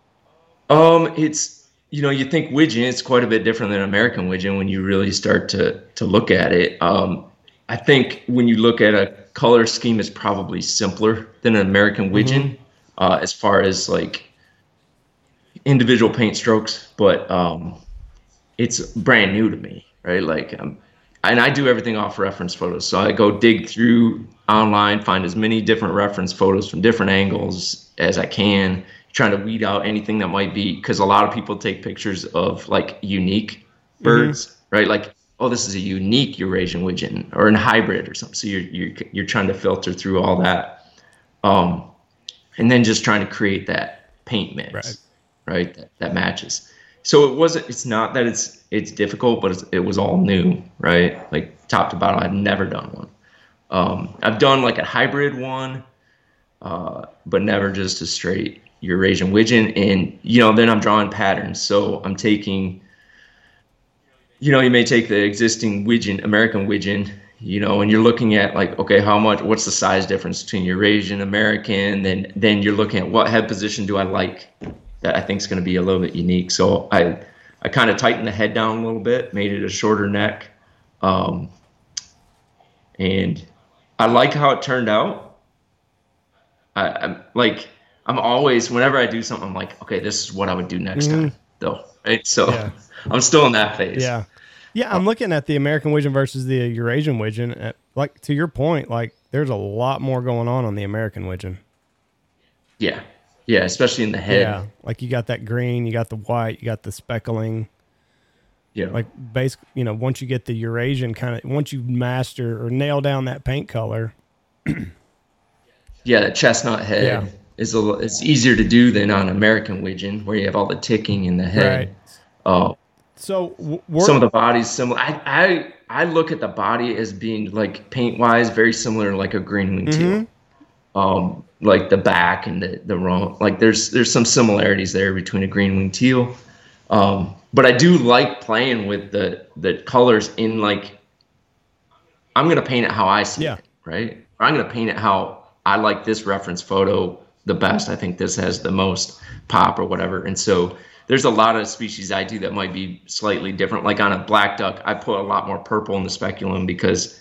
Um, it's, you know, you think widgeon, it's quite a bit different than American widgeon when you really start to to look at it. Um, I think when you look at a color scheme, it's probably simpler than an American widgeon mm-hmm. uh, as far as like individual paint strokes, but um, it's brand new to me, right? Like, um, and I do everything off reference photos. So I go dig through online, find as many different reference photos from different angles as I can, trying to weed out anything that might be, because a lot of people take pictures of like unique birds, mm-hmm. right? Like, oh, this is a unique Eurasian widgeon or a hybrid or something. So you're you're you're trying to filter through all that, um, and then just trying to create that paint mix, right? right? That, that matches. So it wasn't. It's not that it's it's difficult, but it's, it was all new, right? Like top to bottom, I've never done one. Um, I've done like a hybrid one, uh, but never just a straight Eurasian widgeon. And, you know, then I'm drawing patterns. So I'm taking, you know, you may take the existing widgeon, American widgeon, you know, and you're looking at like, okay, how much, what's the size difference between Eurasian, American? Then, then you're looking at what head position do I like that I think is going to be a little bit unique. So I, I kind of tightened the head down a little bit, made it a shorter neck. Um, and I like how it turned out. I, I'm like, I'm always, whenever I do something, I'm like, okay, this is what I would do next mm. time, though. Right? So yeah. I'm still in that phase. Yeah. Yeah. I'm looking at the American widgeon versus the Eurasian widgeon. At, like, to your point, like, there's a lot more going on on the American widgeon. Yeah. Yeah. Especially in the head. Yeah. Like, you got that green, you got the white, you got the speckling. Yeah. Like, basically, you know, once you get the Eurasian kind of, once you master or nail down that paint color. Yeah. The chestnut head. Yeah. Is a, it's easier to do than on American widgeon, where you have all the ticking in the head. Right. Uh, so some of the bodies similar. I, I I look at the body as being like paint wise very similar to like a green wing teal. Mm-hmm. Um, like the back and the the rump. Like there's there's some similarities there between a green wing teal. Um, but I do like playing with the the colors in like. I'm gonna paint it how I see Yeah. it, right? Or I'm gonna paint it how I like this reference photo the best. I think this has the most pop or whatever. And so there's a lot of species I do that might be slightly different. Like on a black duck, I put a lot more purple in the speculum because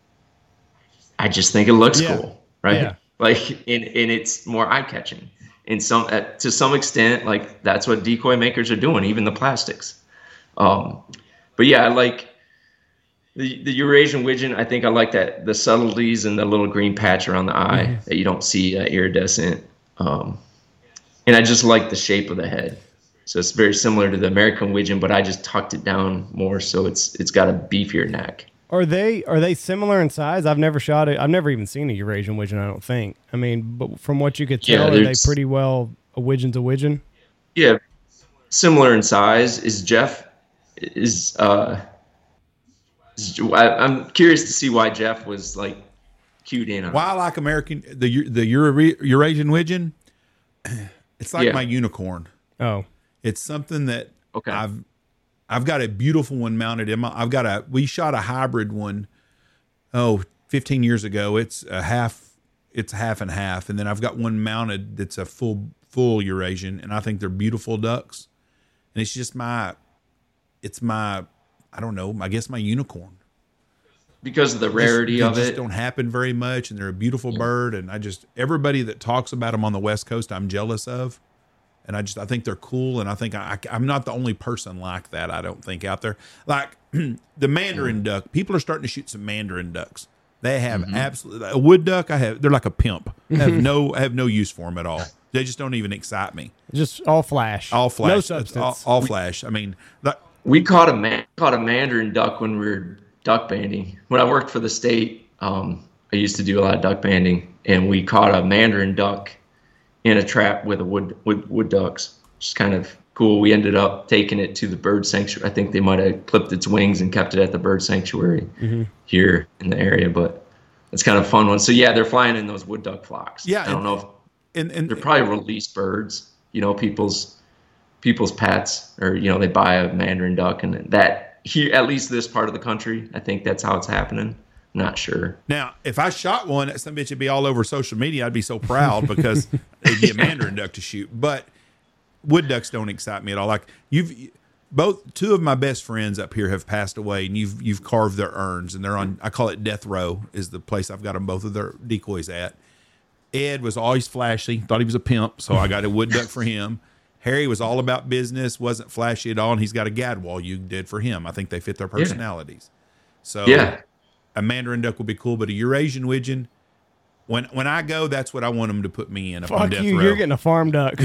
I just think it looks Yeah. cool, right? Yeah. Like, and, and it's more eye catching. In some, uh, to some extent, like that's what decoy makers are doing, even the plastics. Um, but yeah, I like the, the Eurasian widgeon. I think I like that the subtleties and the little green patch around the eye mm-hmm. that you don't see uh, iridescent. Um, and I just like the shape of the head. So it's very similar to the American widgeon, but I just tucked it down more so it's it's got a beefier neck. Are they are they similar in size? I've never shot it. I've never even seen a Eurasian widgeon, I don't think. I mean, but from what you could tell, yeah, are they pretty well a widgeon's a widgeon? Yeah, similar in size. Is Jeff is uh is, I, I'm curious to see why Jeff was like cued in on. Why I like American the the Eura, Eurasian widgeon? It's like yeah. my unicorn. Oh. It's something that okay. I've I've got a beautiful one mounted in my I've got a we shot a hybrid one oh fifteen years ago. It's a half it's half and half, and then I've got one mounted that's a full full Eurasian, and I think they're beautiful ducks. And it's just my it's my I don't know, I guess my unicorn. Because of the rarity just, of they it. Just don't happen very much, and they're a beautiful yeah. bird, and I just everybody that talks about them on the West Coast I'm jealous of. And I just, I think they're cool. And I think I, I'm not the only person like that. I don't think out there, like the Mandarin mm. duck, people are starting to shoot some Mandarin ducks. They have mm-hmm. absolutely a wood duck. I have, they're like a pimp. I have no, I have no use for them at all. They just don't even excite me. Just all flash, all flash, no substance. All, all flash. I mean, like, we caught a man, caught a Mandarin duck when we were duck banding. When I worked for the state, um, I used to do a lot of duck banding, and we caught a Mandarin duck in a trap with a wood wood wood ducks. Which is kind of cool. We ended up taking it to the bird sanctuary. I think they might have clipped its wings and kept it at the bird sanctuary mm-hmm. here in the area, but it's kind of a fun one. So yeah, they're flying in those wood duck flocks. Yeah, I don't and, know if and, and they're probably released birds, you know, people's people's pets, or you know, they buy a Mandarin duck, and that here, at least this part of the country, I think that's how it's happening. Not sure. Now, if I shot one, that some bitch would be all over social media. I'd be so proud because it'd be a Mandarin duck to shoot. But wood ducks don't excite me at all. Like you've both two of my best friends up here have passed away, and you've you've carved their urns, and they're on. I call it death row is the place I've got them both of their decoys at. Ed was always flashy, thought he was a pimp, so I got a wood duck for him. Harry was all about business, wasn't flashy at all, and he's got a gadwall you did for him. I think they fit their personalities. Yeah. So yeah. A Mandarin duck would be cool, but a Eurasian widgeon, when when I go, that's what I want them to put me in. Up Fuck on death you! row. You're getting a farm duck.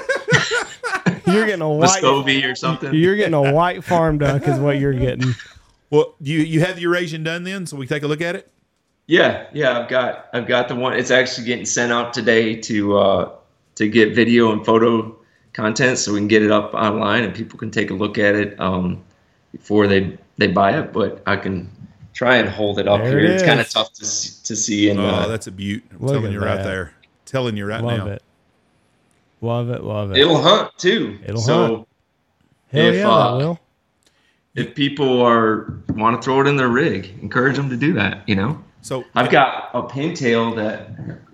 You're getting a white Muscovy or something. You're getting a white farm duck, is what you're getting. Well, you you have the Eurasian done then, so we take a look at it. Yeah, yeah, I've got I've got the one. It's actually getting sent out today to uh, to get video and photo content, so we can get it up online and people can take a look at it um, before they they buy it. But I can try and hold it up there here. It it's kind of tough to see, to see. And, oh, uh, that's a beaut. I'm Look telling at you that. right there. Telling you right love now. It. Love it. Love it. It'll hunt too. It'll so hunt. Hell if, yeah, uh, that will. If people are want to throw it in their rig, encourage them to do that. You know. So I've got a pintail that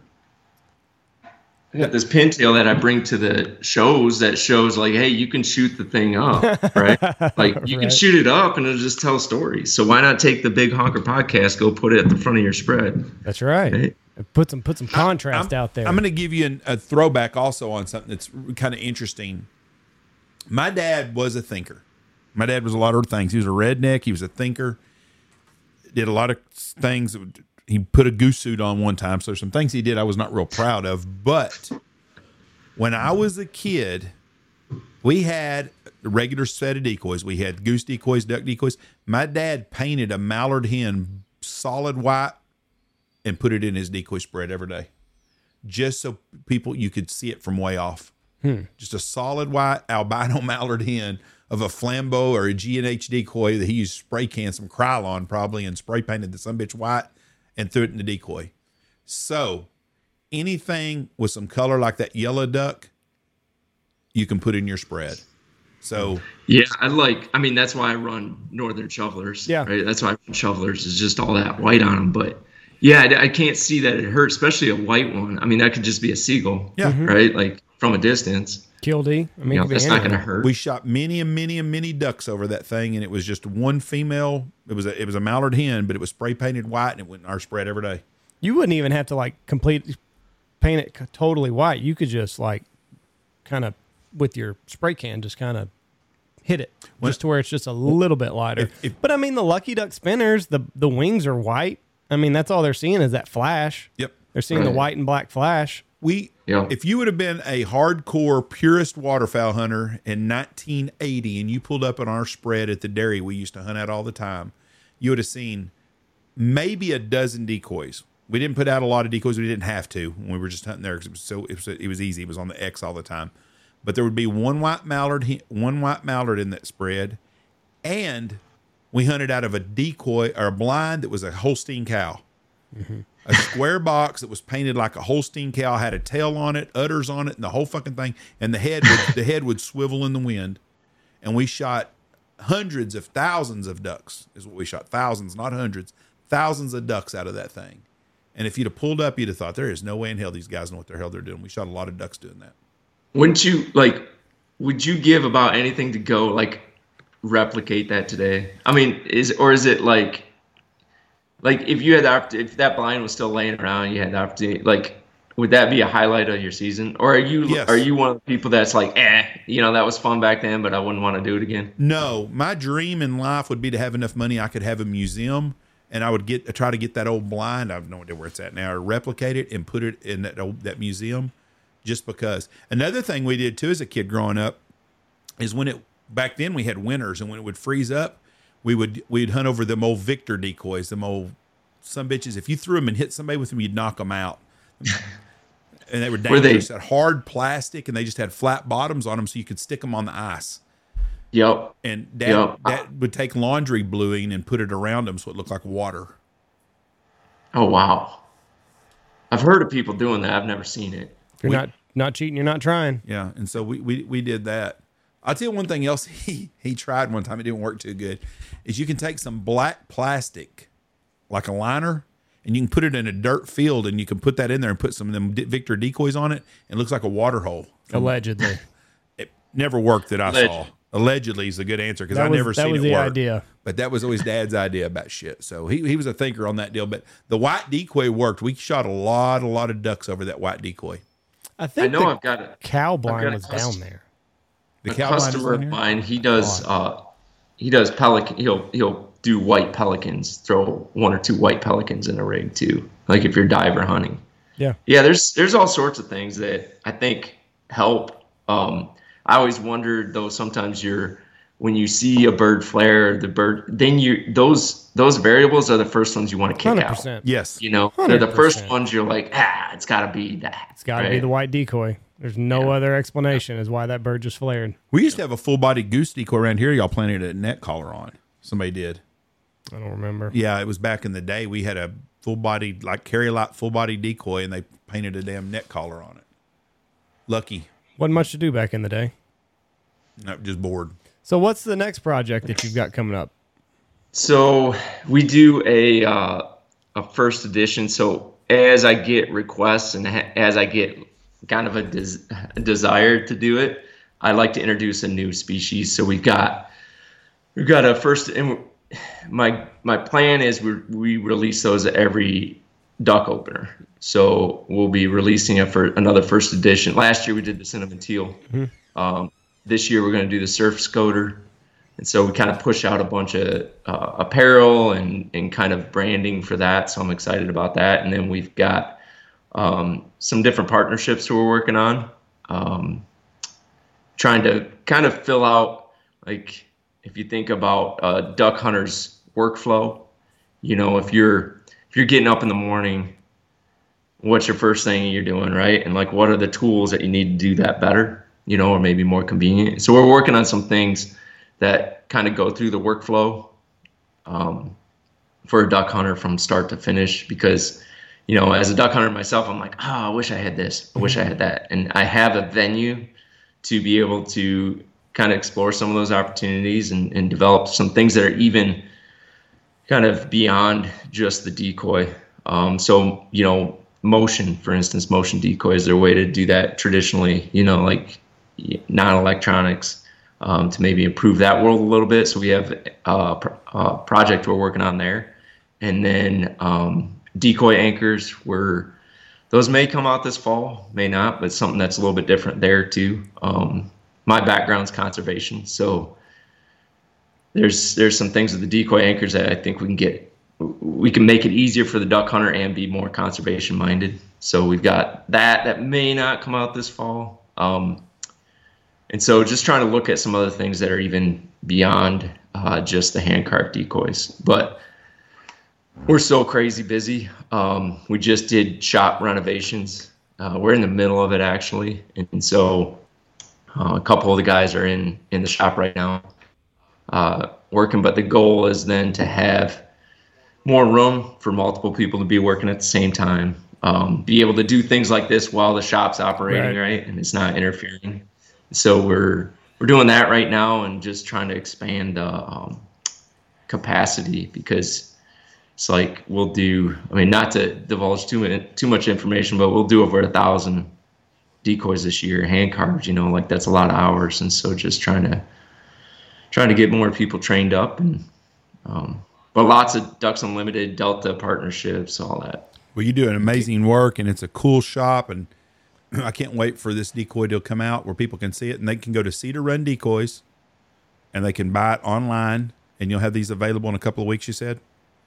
I got this pintail that I bring to the shows that shows like, hey, you can shoot the thing up, right? Like you Right. can shoot it up and it'll just tell stories. So why not take the Big Honker podcast, go put it at the front of your spread? That's right. Right? Put some put some contrast I'm, out there. I'm going to give you an, a throwback also on something that's kind of interesting. My dad was a thinker. My dad was a lot of things. He was a redneck. He was a thinker. Did a lot of things. He put a goose suit on one time. So there's some things he did I was not real proud of. But when I was a kid, we had a regular set of decoys. We had goose decoys, duck decoys. My dad painted a mallard hen solid white and put it in his decoy spread every day, just so people, you could see it from way off. Hmm. Just a solid white albino mallard hen of a Flambeau or a G and H decoy that he used spray can, some Krylon probably, and spray painted the son bitch white and threw it in the decoy. So anything with some color like that yellow duck, you can put in your spread. So Yeah, I like. I mean, that's why I run Northern Shovelers. Yeah. Right. That's why I run Shovelers is just all that white on them. But yeah, I, I can't see that it hurts, especially a white one. I mean, that could just be a seagull. Yeah. Mhm. Right. Like from a distance. Killdeer. I mean, You it know, could be that's not anything. going to hurt. we shot many and many and many ducks over that thing, and it was just one female. It was a it was a mallard hen, but it was spray painted white, and it went in our spread every day. You wouldn't even have to like complete paint it c- totally white. You could just like kind of with your spray can just kind of hit it When- just to where it's just a little bit lighter. If- if- but I mean, the Lucky Duck spinners, the the wings are white. I mean, that's all they're seeing is that flash. Yep. They're seeing the Right. white and black flash. We, Yeah. if you would have been a hardcore purist waterfowl hunter in nineteen eighty and you pulled up on our spread at the dairy we used to hunt at all the time, you would have seen maybe a dozen decoys. We didn't put out a lot of decoys. We didn't have to when we were just hunting there because it was so it was, it was easy. It was on the X all the time. But there would be one white mallard, he- one white mallard in that spread, and we hunted out of a decoy or a blind that was a Holstein cow. A square box that was painted like a Holstein cow, had a tail on it, udders on it, and the whole fucking thing. And the head would, the head would swivel in the wind. And we shot hundreds of thousands of ducks, is what we shot. Thousands, not hundreds, thousands of ducks out of that thing. And if you'd have pulled up, you'd have thought, there is no way in hell these guys know what the hell they're doing. We shot a lot of ducks doing that. Wouldn't you like? Would you give about anything to go like replicate that today? I mean, is or is it like, like if you had the opport- if that blind was still laying around, you had the opportunity. Like, would that be a highlight of your season, or are you Yes. are you one of the people that's like, eh, you know, that was fun back then, but I wouldn't want to do it again? No, my dream in life would be to have enough money I could have a museum, and I would get try to get that old blind. I have no idea where it's at now, or replicate it and put it in that old, that museum. Just because. Another thing we did too as a kid growing up is when it back then we had winters, and when it would freeze up, we would we'd hunt over them old Victor decoys, them old some bitches. If you threw them and hit somebody with them, you'd knock them out. And they were Were they- dangerous. Had hard plastic, and they just had flat bottoms on them, so you could stick them on the ice. Yep. And that Yeah. that would take laundry bluing and put it around them so it looked like water. Oh wow. I've heard of people doing that. I've never seen it. If you're We- not not cheating, you're not trying. Yeah, and so we we, we did that. I'll tell you one thing else he he tried one time. It didn't work too good. Is you can take some black plastic, like a liner, and you can put it in a dirt field, and you can put that in there and put some of them Victor decoys on it, and it looks like a water hole. Allegedly. It never worked that I Alleged. saw. Allegedly is a good answer because That I was- never that seen was it the work. idea. But that was always Dad's idea about shit. So he he was a thinker on that deal. But the white decoy worked. We shot a lot a lot of ducks over that white decoy. I I think know the I've got a, cow got blind a was cust- down there. The a cow blind is customer on of here? mine. He does uh, he does pelican. He'll he'll do white pelicans. Throw one or two white pelicans in a rig too. Like if you're diver hunting. Yeah. Yeah, there's there's all sorts of things that I think help. Um, I always wondered though. Sometimes you're when you see a bird flare, the bird, then you those those variables are the first ones you want to kick Hundred out. percent. Yes. You know, they're the first one hundred percent. ones you're like, ah, it's got to be that. It's got to be right? the white decoy. There's no Yeah. other explanation as why that bird just flared. We used to have a full body goose decoy around here. Y'all planted a net collar on. Somebody did. I don't remember. Yeah, it was back in the day. We had a full body, like carry light full body decoy, and they painted a damn net collar on it. Lucky. Wasn't much to do back in the day. No, just bored. So what's the next project that you've got coming up? So we do a uh, a first edition. So as I get requests and ha- as I get kind of a, des- a desire to do it, I like to introduce a new species. So we've got we've got a first. And my my plan is we we release those every duck opener. So we'll be releasing a for another first edition. Last year we did the cinnamon teal. Um, this year we're going to do the surf scoter. And so we kind of push out a bunch of uh, apparel and, and kind of branding for that. So I'm excited about that. And then we've got um, some different partnerships that we're working on, um, trying to kind of fill out, like, if you think about a duck hunter's workflow, you know, if you're if you're getting up in the morning, what's your first thing you're doing, right? And like, what are the tools that you need to do that better, you know, or maybe more convenient? So we're working on some things that kind of go through the workflow um, for a duck hunter from start to finish. Because, you know, as a duck hunter myself, I'm like, oh, I wish I had this. I wish I had that. And I have a venue to be able to kind of explore some of those opportunities and, and develop some things that are even kind of beyond just the decoy. Um, so, you know, motion, for instance, motion decoys, are a way to do that traditionally, you know, like non-electronics, um, to maybe improve that world a little bit. So we have a, a project we're working on there. And then um, decoy anchors, where those may come out this fall, may not, but something that's a little bit different there too. Um, my background's conservation, so there's there's some things with the decoy anchors that I think we can get, we can make it easier for the duck hunter and be more conservation minded. So we've got that that may not come out this fall. Um, and so just trying to look at some other things that are even beyond uh, just the hand carved decoys. But we're so crazy busy. Um, we just did shop renovations. Uh, we're in the middle of it actually, and, and so uh, a couple of the guys are in in the shop right now, uh, working. But the goal is then to have more room for multiple people to be working at the same time. Um, be able to do things like this while the shop's operating, right, right? And it's not interfering. So we're we're doing that right now, and just trying to expand the um, capacity, because it's like we'll do, I mean, not to divulge too too much information, but we'll do over a thousand decoys this year, hand carved, you know, like that's a lot of hours. And so just trying to trying to get more people trained up, and um, but lots of Ducks Unlimited, Delta partnerships, all that. Well, you do an amazing work, and it's a cool shop, and I can't wait for this decoy to come out where people can see it, and they can go to Cedar Run Decoys, and they can buy it online, and you'll have these available in a couple of weeks, you said?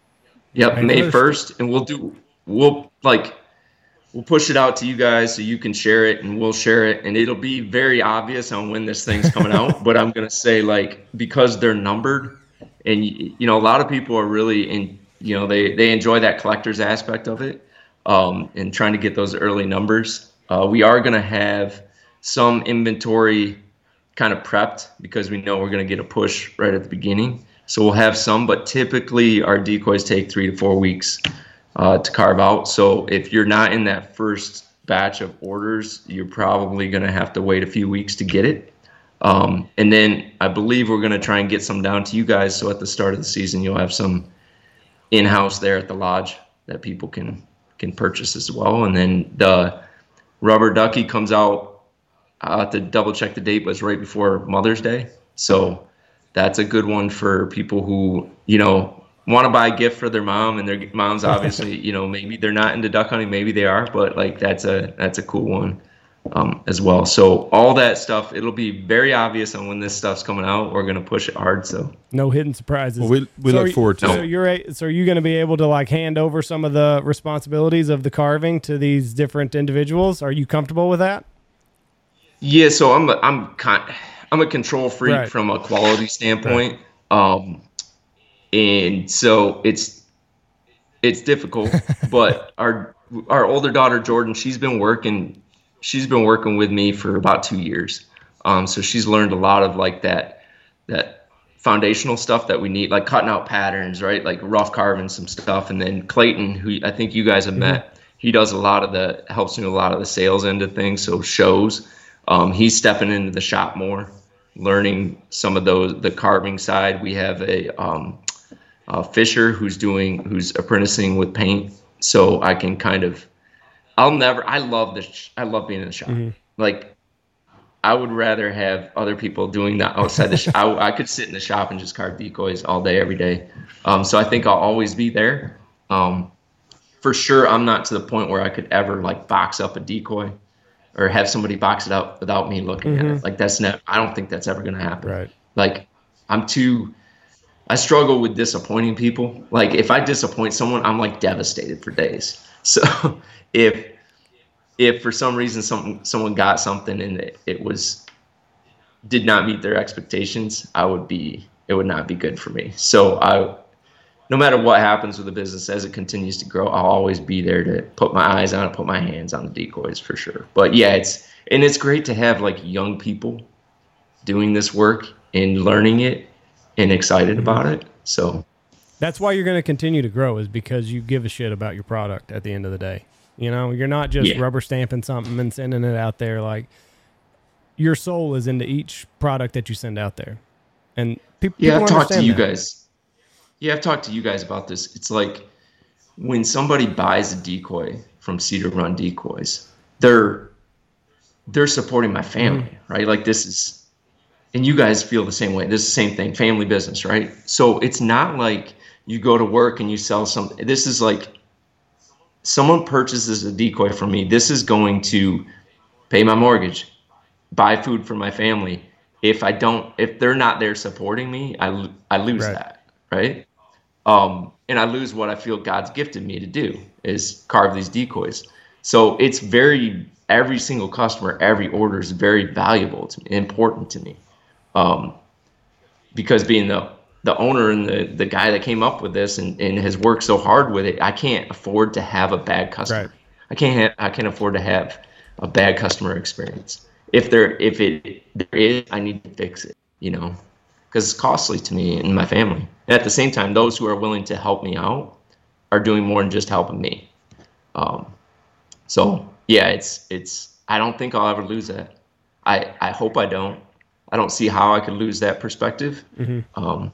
Yep, May first, and we'll do, we'll like, we'll push it out to you guys so you can share it, and we'll share it, and it'll be very obvious on when this thing's coming out. But I'm gonna say, like, because they're numbered, and you know, a lot of people are really in, you know, they they enjoy that collector's aspect of it, um, and trying to get those early numbers. Uh, we are gonna have some inventory kind of prepped, because we know we're gonna get a push right at the beginning. So we'll have some, but typically our decoys take three to four weeks uh, to carve out. So if you're not in that first batch of orders, you're probably going to have to wait a few weeks to get it. Um, and then I believe we're going to try and get some down to you guys. So at the start of the season, you'll have some in-house there at the lodge that people can can purchase as well. And then the rubber ducky comes out, I'll have to double check the date, but it's right before Mother's Day. So that's a good one for people who, you know, want to buy a gift for their mom, and their mom's obviously, you know, maybe they're not into duck hunting, maybe they are, but like that's a that's a cool one um, as well. So all that stuff, it'll be very obvious on when this stuff's coming out. We're gonna push it hard, so no hidden surprises. Well, we we so look forward to so it. You're a, so are you going to be able to like hand over some of the responsibilities of the carving to these different individuals? Are you comfortable with that? Yeah, so I'm a, I'm kind I'm a control freak Right. from a quality standpoint. Right. Um, and so it's it's difficult, but our our older daughter Jordan, she's been working she's been working with me for about two years. Um, so she's learned a lot of like that that foundational stuff that we need, like cutting out patterns, right? Like rough carving some stuff. And then Clayton, who I think you guys have met, mm-hmm. he does a lot of the helps me with a lot of the sales end of things. So shows, um, he's stepping into the shop more, learning some of those, the carving side. We have a, um, a Fisher who's doing, who's apprenticing with paint. So I can kind of, I'll never, I love this. I love being in the shop. Mm-hmm. Like I would rather have other people doing that outside the shop. I, I could sit in the shop and just carve decoys all day, every day. Um, so I think I'll always be there. Um, for sure. I'm not to the point where I could ever like box up a decoy or have somebody box it up without me looking mm-hmm. at it. Like that's not, I don't think that's ever going to happen. Right. Like I'm too, I struggle with disappointing people. Like if I disappoint someone, I'm like devastated for days. So if, if for some reason some, someone got something and it, it was, did not meet their expectations, I would be, it would not be good for me. So I, no matter what happens with the business as it continues to grow, I'll always be there to put my eyes on it, put my hands on the decoys for sure. But yeah, it's, and it's great to have like young people doing this work and learning it and excited about it. So that's why you're going to continue to grow, is because you give a shit about your product at the end of the day. You know, you're not just yeah. rubber stamping something and sending it out there. Like your soul is into each product that you send out there, and pe- people Yeah, I've talked to understand you that. guys. Yeah, I've talked to you guys about this. It's like when somebody buys a decoy from Cedar Run Decoys, they're they're supporting my family, Mm-hmm. right? Like this is, and you guys feel the same way. This is the same thing, family business, right? So it's not like you go to work and you sell something. This is like someone purchases a decoy from me. This is going to pay my mortgage, buy food for my family. If I don't, if they're not there supporting me, I, lo- I lose Right. that, right? Um, and I lose what I feel God's gifted me to do is carve these decoys. So it's very, every single customer, every order is very valuable to me, important to me. Um, because being the, the owner and the, the guy that came up with this and, and has worked so hard with it, I can't afford to have a bad customer. Right. I can't have, I can't afford to have a bad customer experience. If there, if it there is, I need to fix it, you know, because it's costly to me and my family. And at the same time, those who are willing to help me out are doing more than just helping me. Um, so yeah, it's it's. I don't think I'll ever lose that. I I hope I don't. I don't see how I could lose that perspective. Mm-hmm. Um,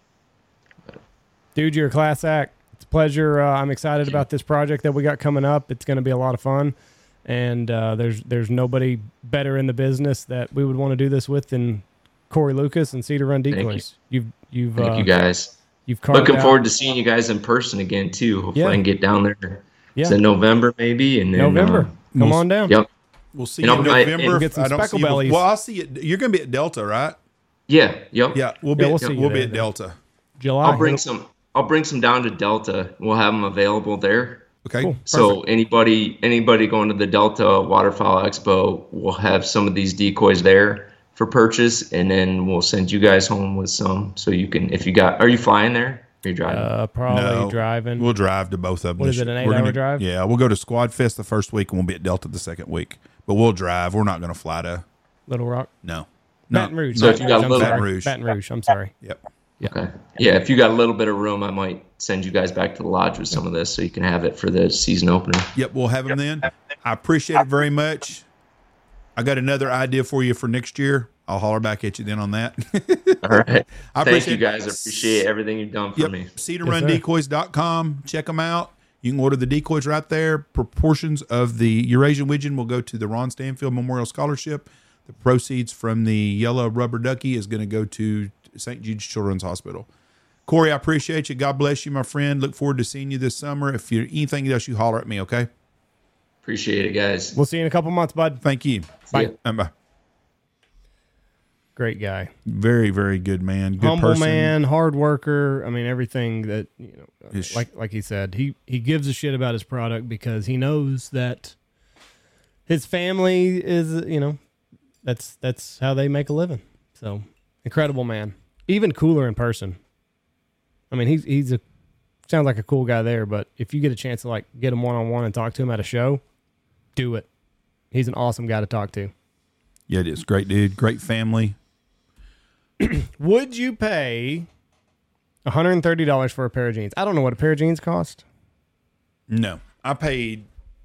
Dude, you're a class act. It's a pleasure. Uh, I'm excited about this project that we got coming up. It's going to be a lot of fun. And uh, there's there's nobody better in the business that we would want to do this with than Corey Lucas and Cedar Run Thank you. Decoys. You've you've thank uh, you guys. You've carved Looking out- forward to seeing you guys in person again too. Hopefully Yeah. I can get down there. Yeah. It's in November maybe, and then November. Uh, Come Most- on down. yep. We'll see You you in know, I- November. and get some I don't speckle see you. bellies. Well, I'll see you. You're going to be at Delta, right? Yeah. Yep. Yeah, we'll be. Yeah, we'll at, see you we'll be there at then. Delta. July. I'll bring some. I'll bring some down to Delta. We'll have them available there. Okay. Cool. So anybody anybody going to the Delta Waterfowl Expo, we'll have some of these decoys there for purchase, and then we'll send you guys home with some, so you can. If you got, are you flying there? Are you driving? Uh, probably No, driving. We'll drive to both of them. What this is it, year. an We're eight-hour gonna- drive? Yeah, we'll go to Squad Fest the first week, and we'll be at Delta the second week. But we'll drive. We're not going to fly to. Little Rock. No. Baton No. Rouge. So if you got a I'm little- sorry. Baton Rouge. Baton Rouge. I'm sorry. Yep. Okay. Yeah, if you got a little bit of room, I might send you guys back to the lodge with some of this, so you can have it for the season opener. Yep. We'll have them then. I appreciate it very much. I got another idea for you for next year. I'll holler back at you then on that. All right. I Thank you appreciate- guys. I appreciate everything you've done for Yep. me. cedar Yes, run sir. decoys dot com. Check them out. You can order the decoys right there. Proportions of the Eurasian Widgeon will go to the Ron Stanfield Memorial Scholarship. The proceeds from the yellow rubber ducky is going to go to Saint Jude's Children's Hospital. Corey, I appreciate you. God bless you, my friend. Look forward to seeing you this summer. If you anything else, you holler at me, okay? Appreciate it, guys. We'll see you in a couple months, bud. Thank you. See ya. Um, bye. Great guy. Very, very good man. Good Humble person. man, hard worker. I mean, everything that, you know, His- like like he said, he he gives a shit about his product because he knows that his family is, you know, that's that's how they make a living. So incredible man. Even cooler in person. I mean, he's he's a sounds like a cool guy there, but if you get a chance to like get him one on one and talk to him at a show, do it. He's an awesome guy to talk to. Yeah, it is. Great dude. Great family. Would you pay one hundred thirty dollars for a pair of jeans? I don't know what a pair of jeans cost. No, I paid.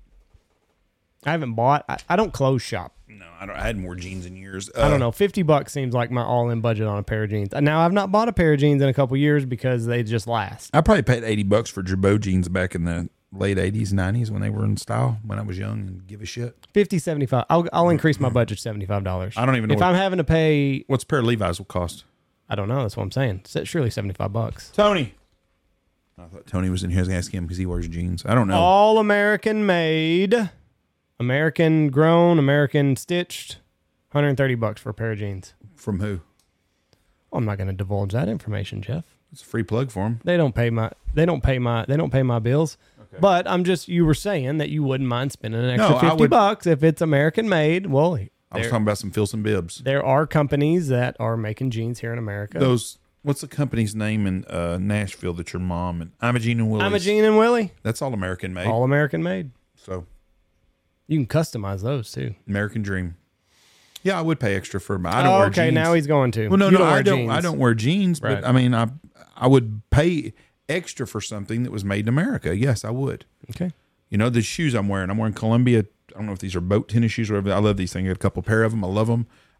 I haven't bought. I, I don't clothes shop. No, I don't. I had more jeans in years. I don't know. fifty bucks seems like my all-in budget on a pair of jeans. Now, I've not bought a pair of jeans in a couple years because they just last. I probably paid eighty bucks for Jabot jeans back in the late eighties, nineties when they were in style, when I was young and give a shit. fifty, seventy-five. I'll, I'll increase my budget to seventy-five dollars. I don't even know If what- I'm having to pay, What's a pair of Levi's will cost? I don't know. That's what I'm saying. Se- Surely seventy-five bucks. Tony. I thought Tony was in here. I was going to ask him because he wears jeans. I don't know. All American made, American grown, American stitched, one hundred thirty bucks for a pair of jeans. From who? Well, I'm not going to divulge that information, Jeff. It's a free plug for him. They don't pay my they don't pay my they don't pay my bills. But I'm just you were saying that you wouldn't mind spending an extra No, I fifty would- bucks if it's American made. Well, I was there, talking about some Filson bibs. there are companies that are making jeans here in America. Those, what's the company's name in uh, Nashville that your mom and Imogene and Willie's? Imogene and Willie, That's all American made. all American made. So, You can customize those too. American Dream. Yeah, I would pay extra for my. I don't Oh, wear okay, jeans. now he's going to. Well, no, You no, don't wear I don't. jeans. I don't wear jeans, Right. but I mean, I I would pay extra for something that was made in America. Yes, I would. Okay. You know, the shoes I'm wearing. I'm wearing Columbia. I don't know if these are boat tennis shoes or whatever. I love these things. I got a couple pair of them. I love them.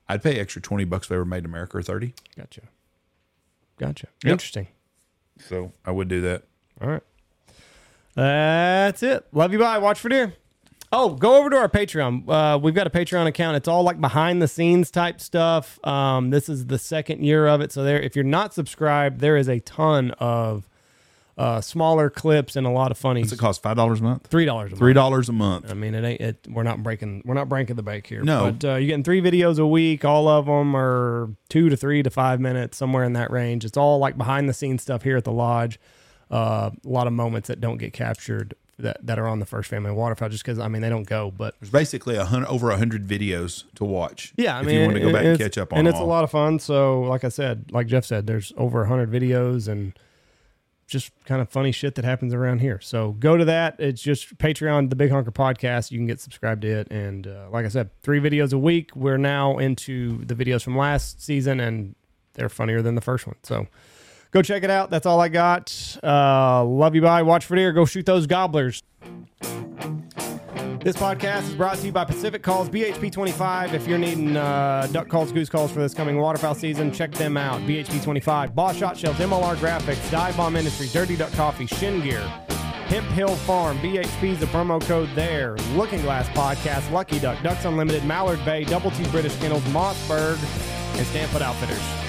I'd pay extra twenty bucks if they were made in America or thirty. Gotcha. Gotcha. Yep. Interesting. So I would do that. All right. That's it. Love you. Bye. Watch for deer. Oh, go over to our Patreon. Uh, we've got a Patreon account. It's all like behind the scenes type stuff. Um, this is the second year of it. So there, if you're not subscribed, there is a ton of uh, smaller clips and a lot of funny. What's it cost? Five dollars a month? Three dollars a Three month. dollars a month. I mean, it ain't. It, we're not breaking. We're not breaking the bank here. No. But uh, you're getting three videos a week. All of them are two to three to five minutes, somewhere in that range. It's all like behind the scenes stuff here at the lodge. Uh, a lot of moments that don't get captured that, that are on the First Family Waterfowl, just because I mean they don't go. But There's basically a hundred, over a hundred videos to watch. yeah, I if mean, you want to go it- back and it's- catch up on and them it's all. a lot of fun. So, like I said, like Jeff said, there's over a hundred videos and just kind of funny shit that happens around here. So go to that. It's just Patreon, the Big Honker Podcast. You can get subscribed to it. And uh, like I said, three videos a week. We're now into the videos from last season, and they're funnier than the first one. So go check it out. That's all I got. Uh, love you. Bye. Watch for deer. Go shoot those gobblers. This podcast is brought to you by Pacific Calls B H P twenty-five. If you're needing uh, duck calls, goose calls for this coming waterfowl season, check them out. B H P twenty-five, Boss Shot Shells, M L R Graphics, Dive Bomb Industries, Dirty Duck Coffee, Shin Gear, Hemp Hill Farm, B H P is the promo code there. Looking Glass Podcast, Lucky Duck, Ducks Unlimited, Mallard Bay, Double T British Kennels, Mossberg, and Stanford Outfitters.